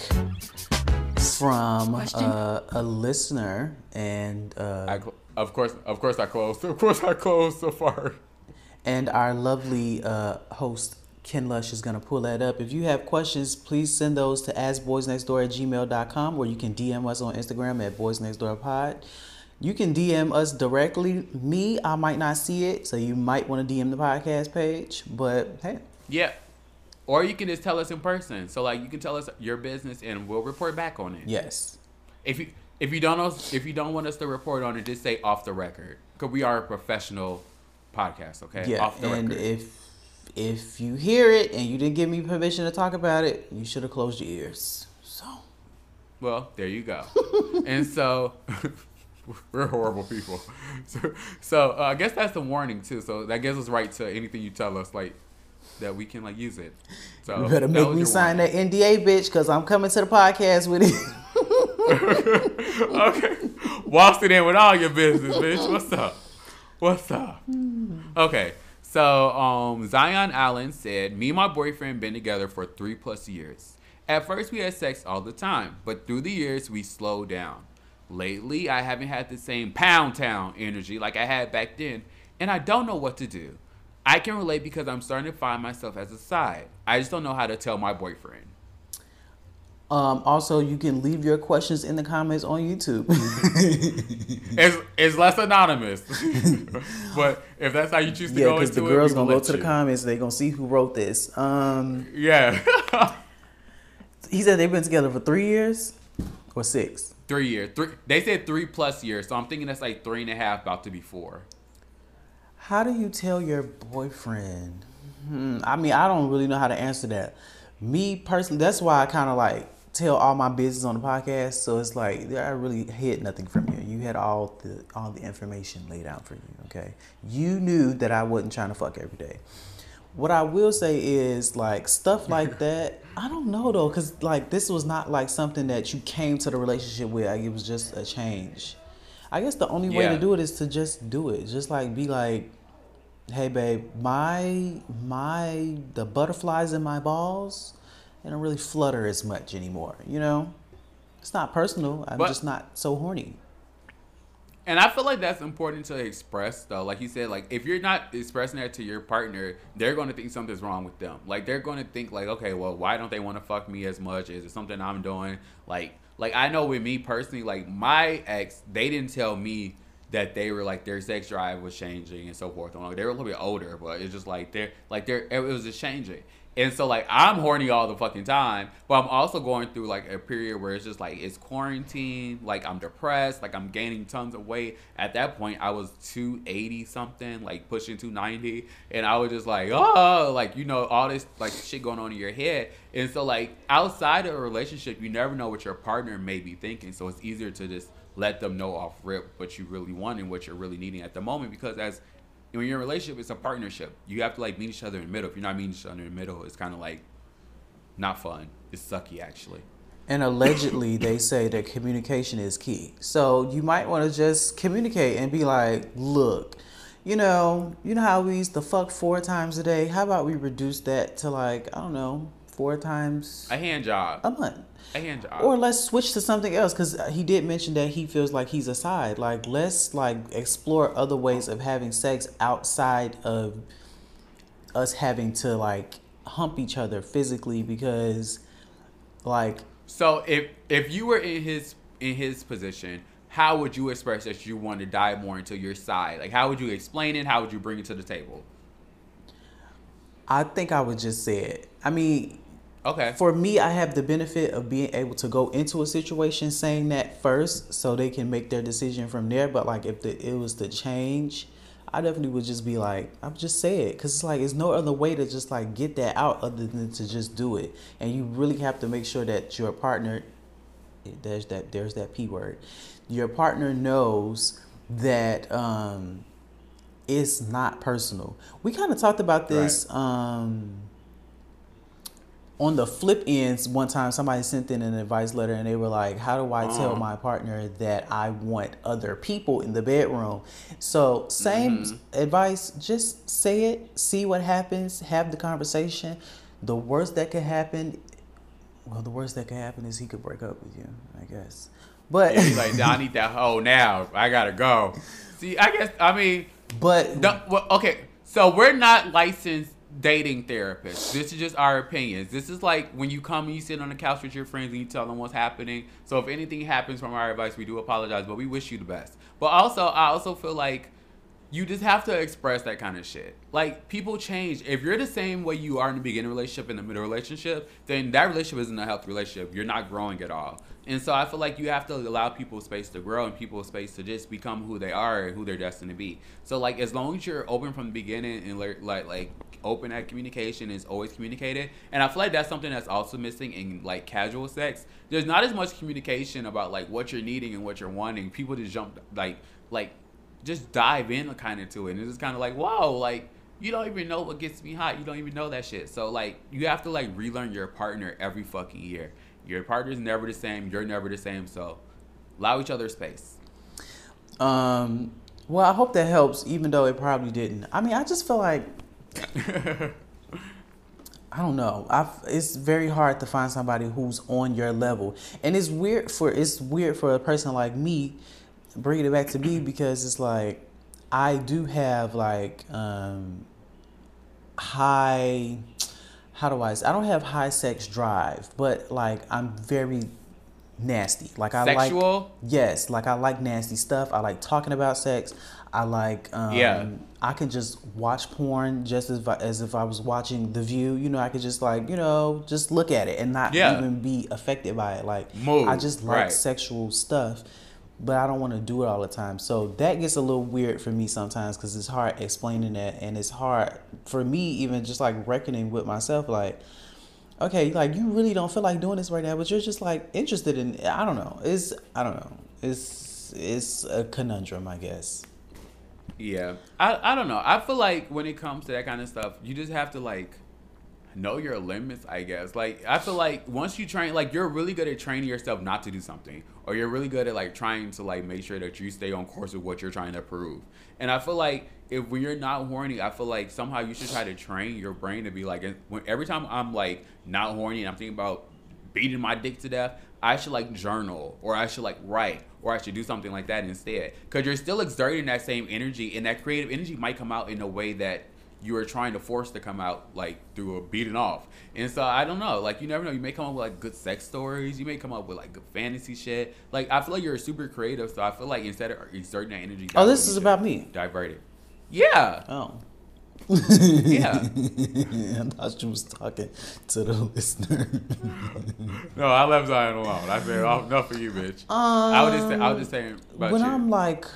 from uh, a listener, and uh, I cl- of course, of course, I closed. Of course, I closed so far. And our lovely uh, host Ken Lush is gonna pull that up. If you have questions, please send those to askboysnextdoor at gmail dot com, or you can D M us on Instagram at boysnextdoorpod. You can D M us directly. Me, I might not see it, so you might want to D M the podcast page. But hey, yeah. Or you can just tell us in person. So like you can tell us your business and we'll report back on it. Yes. If you if you don't know if you don't want us to report on it, just say off the record, because we are a professional podcast. Okay. Yeah. Off the and record. if if you hear it and you didn't give me permission to talk about it, you should have closed your ears. So. Well, there you go. And so. We're horrible people. So, so uh, I guess that's the warning too. So that gives us right to anything you tell us, like that we can like use it. So you better make me sign warning. That N D A, bitch, because I'm coming to the podcast with it. Okay, waltz it in with all your business, bitch. What's up? What's up? Okay, so um, Zion Allen said, "Me and my boyfriend been together for three plus years. At first, we had sex all the time, but through the years, we slowed down." Lately, I haven't had the same pound town energy like I had back then, and I don't know what to do. I can relate because I'm starting to find myself as a side. I just don't know how to tell my boyfriend. Um, also, you can leave your questions in the comments on YouTube. it's, it's less anonymous. But if that's how you choose to yeah, go into it, because the girls going to go to you. the comments. They're going to see who wrote this. Um, yeah. He said they've been together for three years or six. Three years. Three. They said three plus years, so I'm thinking that's like three and a half, about to be four. How do you tell your boyfriend? Hmm, I mean, I don't really know how to answer that. Me personally, that's why I kind of like tell all my business on the podcast. So it's like I really hid nothing from you. You had all the all the information laid out for you. Okay, you knew that I wasn't trying to fuck every day. What I will say is, like, stuff like that, I don't know, though, because, like, this was not, like, something that you came to the relationship with. Like, it was just a change. I guess the only way yeah. to do it is to just do it. Just, like, be like, hey, babe, my, my, the butterflies in my balls, they don't really flutter as much anymore, you know? It's not personal. I'm but, just not so horny. And I feel like that's important to express, though. Like you said, like, if you're not expressing that to your partner, they're going to think something's wrong with them. Like, they're going to think, like, okay, well, why don't they want to fuck me as much? Is it something I'm doing? Like, like I know with me personally, like, my ex, they didn't tell me that they were, like, their sex drive was changing and so forth. Like, they were a little bit older, but it's just, like, they're, like, they're, it was just changing. And so, like, I'm horny all the fucking time, but I'm also going through, like, a period where it's just, like, it's quarantine, like, I'm depressed, like, I'm gaining tons of weight. At that point, I was two eighty something, like, pushing two ninety, and I was just like, oh, like, you know, all this, like, shit going on in your head. And so, like, outside of a relationship, you never know what your partner may be thinking, so it's easier to just let them know off rip what you really want and what you're really needing at the moment, because as when you're in a relationship, it's a partnership. You have to, like, meet each other in the middle. If you're not meeting each other in the middle, it's kind of, like, not fun. It's sucky, actually. And allegedly, they say that communication is key. So you might want to just communicate and be like, look, you know, you know how we used to fuck four times a day? How about we reduce that to, like, I don't know, four times a hand job. A month. A hand job. Or let's switch to something else, because he did mention that he feels like he's a side. Like, let's, like, explore other ways of having sex outside of us having to, like, hump each other physically because, like, So if if you were in his in his position, how would you express that you want to dive more into your side? Like, how would you explain it? How would you bring it to the table? I think I would just say it. I mean, Okay. for me, I have the benefit of being able to go into a situation saying that first so they can make their decision from there. But, like, if the, it was to change, I definitely would just be like, I would just say it. Because it's like, there's no other way to just, like, get that out other than to just do it. And you really have to make sure that your partner, there's that, there's that P word, your partner knows that um, it's not personal. We kind of talked about this Right. um, on the flip ends. One time somebody sent in an advice letter and they were like, how do I tell Uh-huh. my partner that I want other people in the bedroom? So same Mhm. advice, just say it, see what happens, have the conversation. The worst that could happen, well, the worst that could happen is he could break up with you, I guess. But Yeah, he's like, I need that hoe now. I gotta go. See, I guess I mean, but the, well, okay. So we're not licensed dating therapists. This is just our opinions. This is like when you come and you sit on the couch with your friends and you tell them what's happening. So if anything happens from our advice, we do apologize, but we wish you the best. But also, I also feel like you just have to express that kind of shit. Like, people change. If you're the same way you are in the beginning relationship, in the middle relationship, then that relationship isn't a healthy relationship. You're not growing at all. And so I feel like you have to allow people space to grow and people space to just become who they are and who they're destined to be. So, like, as long as you're open from the beginning and, like, like, like open at communication, is always communicated. And I feel like that's something that's also missing in, like, casual sex. There's not as much communication about, like, what you're needing and what you're wanting. People just jump, like, like, just dive in kind of to it. And it's just kind of like, wow, like, you don't even know what gets me hot. You don't even know that shit. So, like, you have to, like, relearn your partner every fucking year. Your partner's never the same. You're never the same. So, allow each other space. um, well, I hope that helps, even though it probably didn't. I mean, I just feel like, I don't know. I it's very hard to find somebody who's on your level, and it's weird for it's weird for a person like me, bringing it back to me, because it's like I do have like um, high. How do I? I don't have high sex drive, but like I'm very nasty. Like I Sexual? like yes, like I like nasty stuff. I like talking about sex. I like um, Yeah. I can just watch porn just as if I, as if I was watching The View. You know, I could just like you know just look at it and not Yeah. even be affected by it. Like Move, I just like right. sexual stuff, but I don't want to do it all the time. So that gets a little weird for me sometimes because it's hard explaining that, and it's hard for me even just like reckoning with myself. Like, okay, like you really don't feel like doing this right now, but you're just like interested in. I don't know. It's I don't know. It's it's a conundrum, I guess. Yeah. I, I don't know. I feel like when it comes to that kind of stuff, you just have to, like, know your limits, I guess. Like, I feel like once you train, like, you're really good at training yourself not to do something. Or you're really good at, like, trying to, like, make sure that you stay on course with what you're trying to prove. And I feel like if when you're not horny, I feel like somehow you should try to train your brain to be, like, when, every time I'm, like, not horny and I'm thinking about beating my dick to death, I should, like, journal. Or I should, like, write. Or I should do something like that instead. Because you're still exerting that same energy. And that creative energy might come out in a way that you are trying to force to come out, like, through a beating off. And so, I don't know. Like, you never know. You may come up with, like, good sex stories. You may come up with, like, good fantasy shit. Like, I feel like you're super creative. So, I feel like instead of exerting that energy... Oh, this you is should about me. Divert it. Yeah. Oh. Yeah. I thought you was talking to the listener. No, I left Zion alone. I said, oh, enough for you, bitch. I was just, say, I was just saying about when you. I'm like,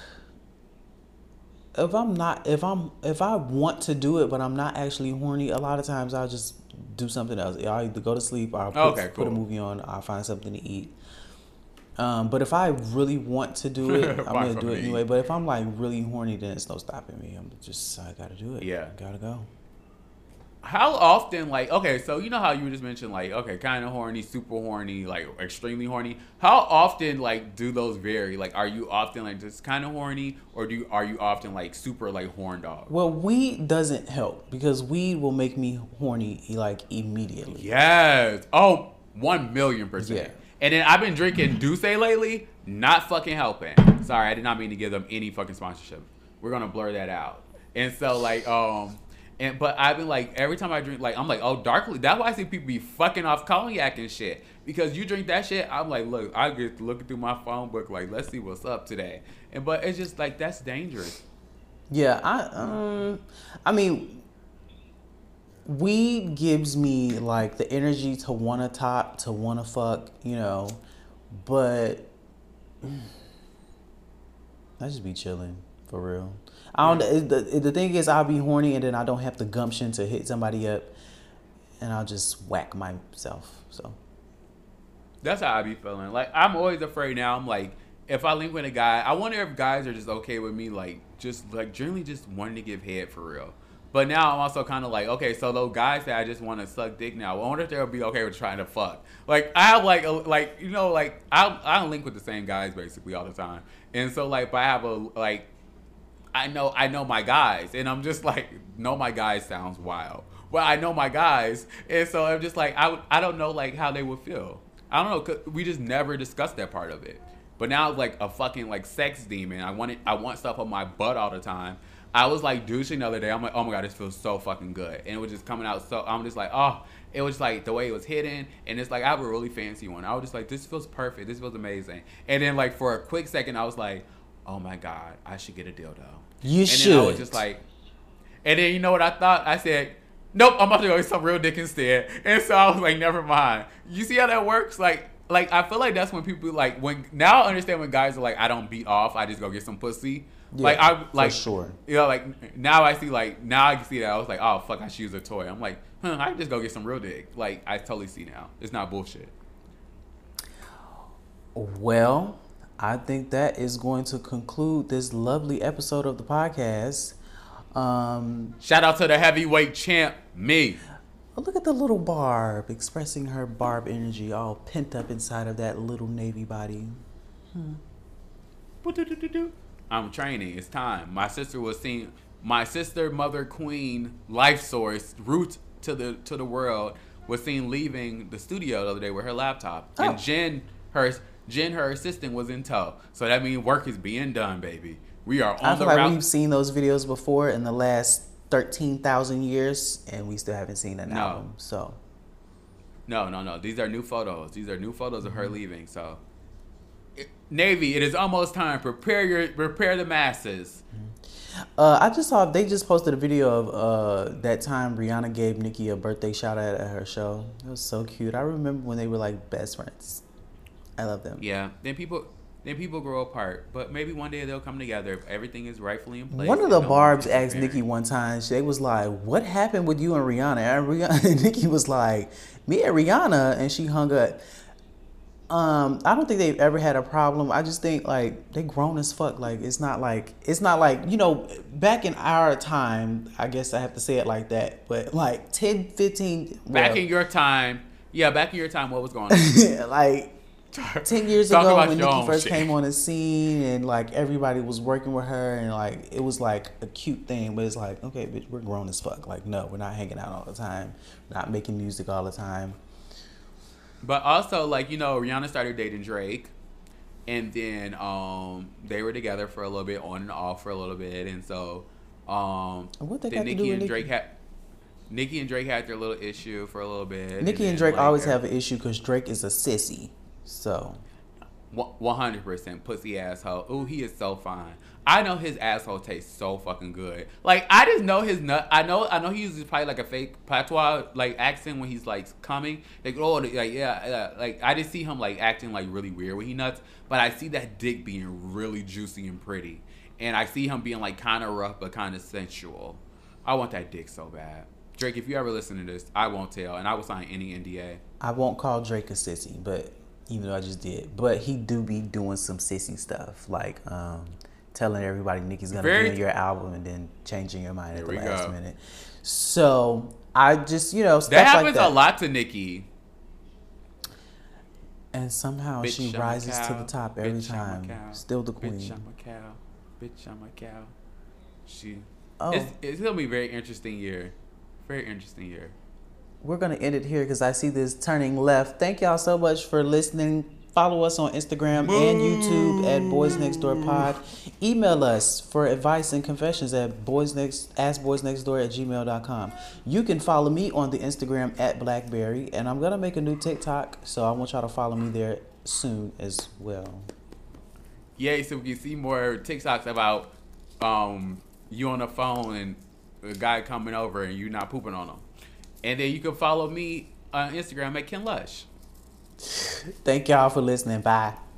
if I'm not, if I'm, if I want to do it, but I'm not actually horny, a lot of times I'll just do something else. I'll either go to sleep or I'll put, Okay, put a cool. movie on. I'll find something to eat. Um, but if I really want to do it, I'm Find gonna something do it to anyway. eat. But if I'm like really horny, then it's no stopping me. I'm just, I gotta do it. Yeah. gotta go. How often, like, okay, so you know how you just mentioned, like, okay, kind of horny, super horny, like, extremely horny. How often, like, do those vary? Like, are you often, like, just kind of horny, or do you, are you often, like, super, like, horn dog? Well, weed doesn't help because weed will make me horny like immediately. Yes. Oh, one million percent. Yeah. And then I've been drinking Douce lately, not fucking helping. Sorry, I did not mean to give them any fucking sponsorship. We're going to blur that out. And so, like, um... And but I've been like every time I drink, like I'm like, oh, darkly. That's why I see people be fucking off cognac and shit. Because you drink that shit, I'm like, look, I get looking through my phone book, like, let's see what's up today. And but it's just like that's dangerous. Yeah, I um, I mean, weed gives me like the energy to want to top, to want to fuck, you know, but I just be chilling for real. I don't. The, the thing is, I'll be horny and then I don't have the gumption to hit somebody up, and I'll just whack myself. So that's how I be feeling. Like I'm always afraid now. I'm like, if I link with a guy, I wonder if guys are just okay with me, like just like generally just wanting to give head for real. But now I'm also kind of like, okay, so those guys that I just want to suck dick now, I wonder if they'll be okay with trying to fuck. Like I have like a, like you know like I I don't link with the same guys basically all the time, and so like but I have a like. I know I know my guys, and I'm just like, know my guys sounds wild. Well, I know my guys, and so I'm just like, I, I don't know like how they would feel. I don't know, cause we just never discussed that part of it. But now it's like a fucking like sex demon. I want it, I want stuff on my butt all the time. I was like douching the other day. I'm like, oh my god, this feels so fucking good, and it was just coming out. So I'm just like, oh, it was like the way it was hidden, and it's like I have a really fancy one. I was just like, this feels perfect. This feels amazing. And then like for a quick second, I was like, oh my god, I should get a dildo. You and should. And then I was just like, and then you know what I thought? I said, nope, I'm about to go get some real dick instead. And so I was like, never mind. You see how that works? Like, like I feel like that's when people like when now I understand when guys are like, I don't beat off, I just go get some pussy. Yeah, like I like for sure. You know, like now I see like now I can see that I was like, oh fuck, I should use a toy. I'm like, huh, I can just go get some real dick. Like I totally see now. It's not bullshit. Well, I think that is going to conclude this lovely episode of the podcast. Um, Shout out to the heavyweight champ, me. Look at the little Barb expressing her Barb energy all pent up inside of that little Navy body. Hmm. I'm training. It's time. My sister was seeing my sister, mother, queen, life source, root to the to the world was seen leaving the studio the other day with her laptop, oh. and Jen, her. Jen, her assistant, was in tow. So that means work is being done, baby. We are on I the feel route. like we've seen those videos before in the last thirteen thousand years, and we still haven't seen an no. album. So, No, no, no. These are new photos. These are new photos of her leaving. So, it, Navy, it is almost time. Prepare your, prepare the masses. uh, I just saw, they just posted a video of uh, that time Rihanna gave Nicki a birthday shout out at her show. It was so cute. I remember when they were like best friends. I love them. Yeah. Then people, then people grow apart, but maybe one day they'll come together if everything is rightfully in place. One of the no Barbs asked Nicki one time. They was like, "What happened with you and Rihanna?" And Rihanna, Nicki was like, "Me and Rihanna," and she hung up. Um, I don't think they've ever had a problem. I just think like they grown as fuck. Like it's not like it's not like you know back in our time. I guess I have to say it like that. But like ten, fifteen Back well, in your time, yeah. Back in your time, what was going on? like. Ten years Talk ago about when your Nicki own first shit. came on the scene and like everybody was working with her and like it was like a cute thing, but it's like, okay, bitch, we're grown as fuck. Like, no, we're not hanging out all the time, we're not making music all the time. But also, like, you know, Rihanna started dating Drake, and then um they were together for a little bit, on and off for a little bit, and so um What they then got to Nicki do and with Drake Nicki? had Nicki and Drake had their little issue for a little bit. Nicki and then, Drake like, always they're- have an issue because Drake is a sissy. So one hundred percent pussy asshole. Ooh, he is so fine. I know his asshole tastes so fucking good. Like, I just know his nut. I know I know he uses probably like a fake patois like accent when he's like coming. Like, oh, like yeah, yeah. Like I just see him like acting like really weird when he nuts. But I see that dick being really juicy and pretty, and I see him being like kind of rough but kind of sensual. I want that dick so bad. Drake, if you ever listen to this, I won't tell, and I will sign any N D A. I won't call Drake a sissy, but even though I just did, but he do be doing some sissy stuff, like um, telling everybody Nicki's gonna Very- be on your album and then changing your mind at Here the we last go. minute. So I just, you know, stuff That like happens that. a lot to Nicki. And somehow Bitch, she I'm a rises to cow. the top every Bitch, I'm a time. cow. Still the Bitch, queen. I'm a cow. Bitch, I'm a cow. She. Oh, It's, it's gonna be a very interesting year. Very interesting year. we're gonna end it here because I see this turning left. Thank y'all so much for listening Follow us on Instagram and YouTube at Boys Next Door Pod. Email us for advice and confessions at boys next askboysnextdoor at gmail dot com. You can follow me on the Instagram at Blackberry, and I'm gonna make a new TikTok, so I want y'all to follow me there soon as well. Yeah, so we can see more TikToks about um you on the phone and a guy coming over and you not pooping on him. And then you can follow me on Instagram at Ken Lush. Thank y'all for listening. Bye.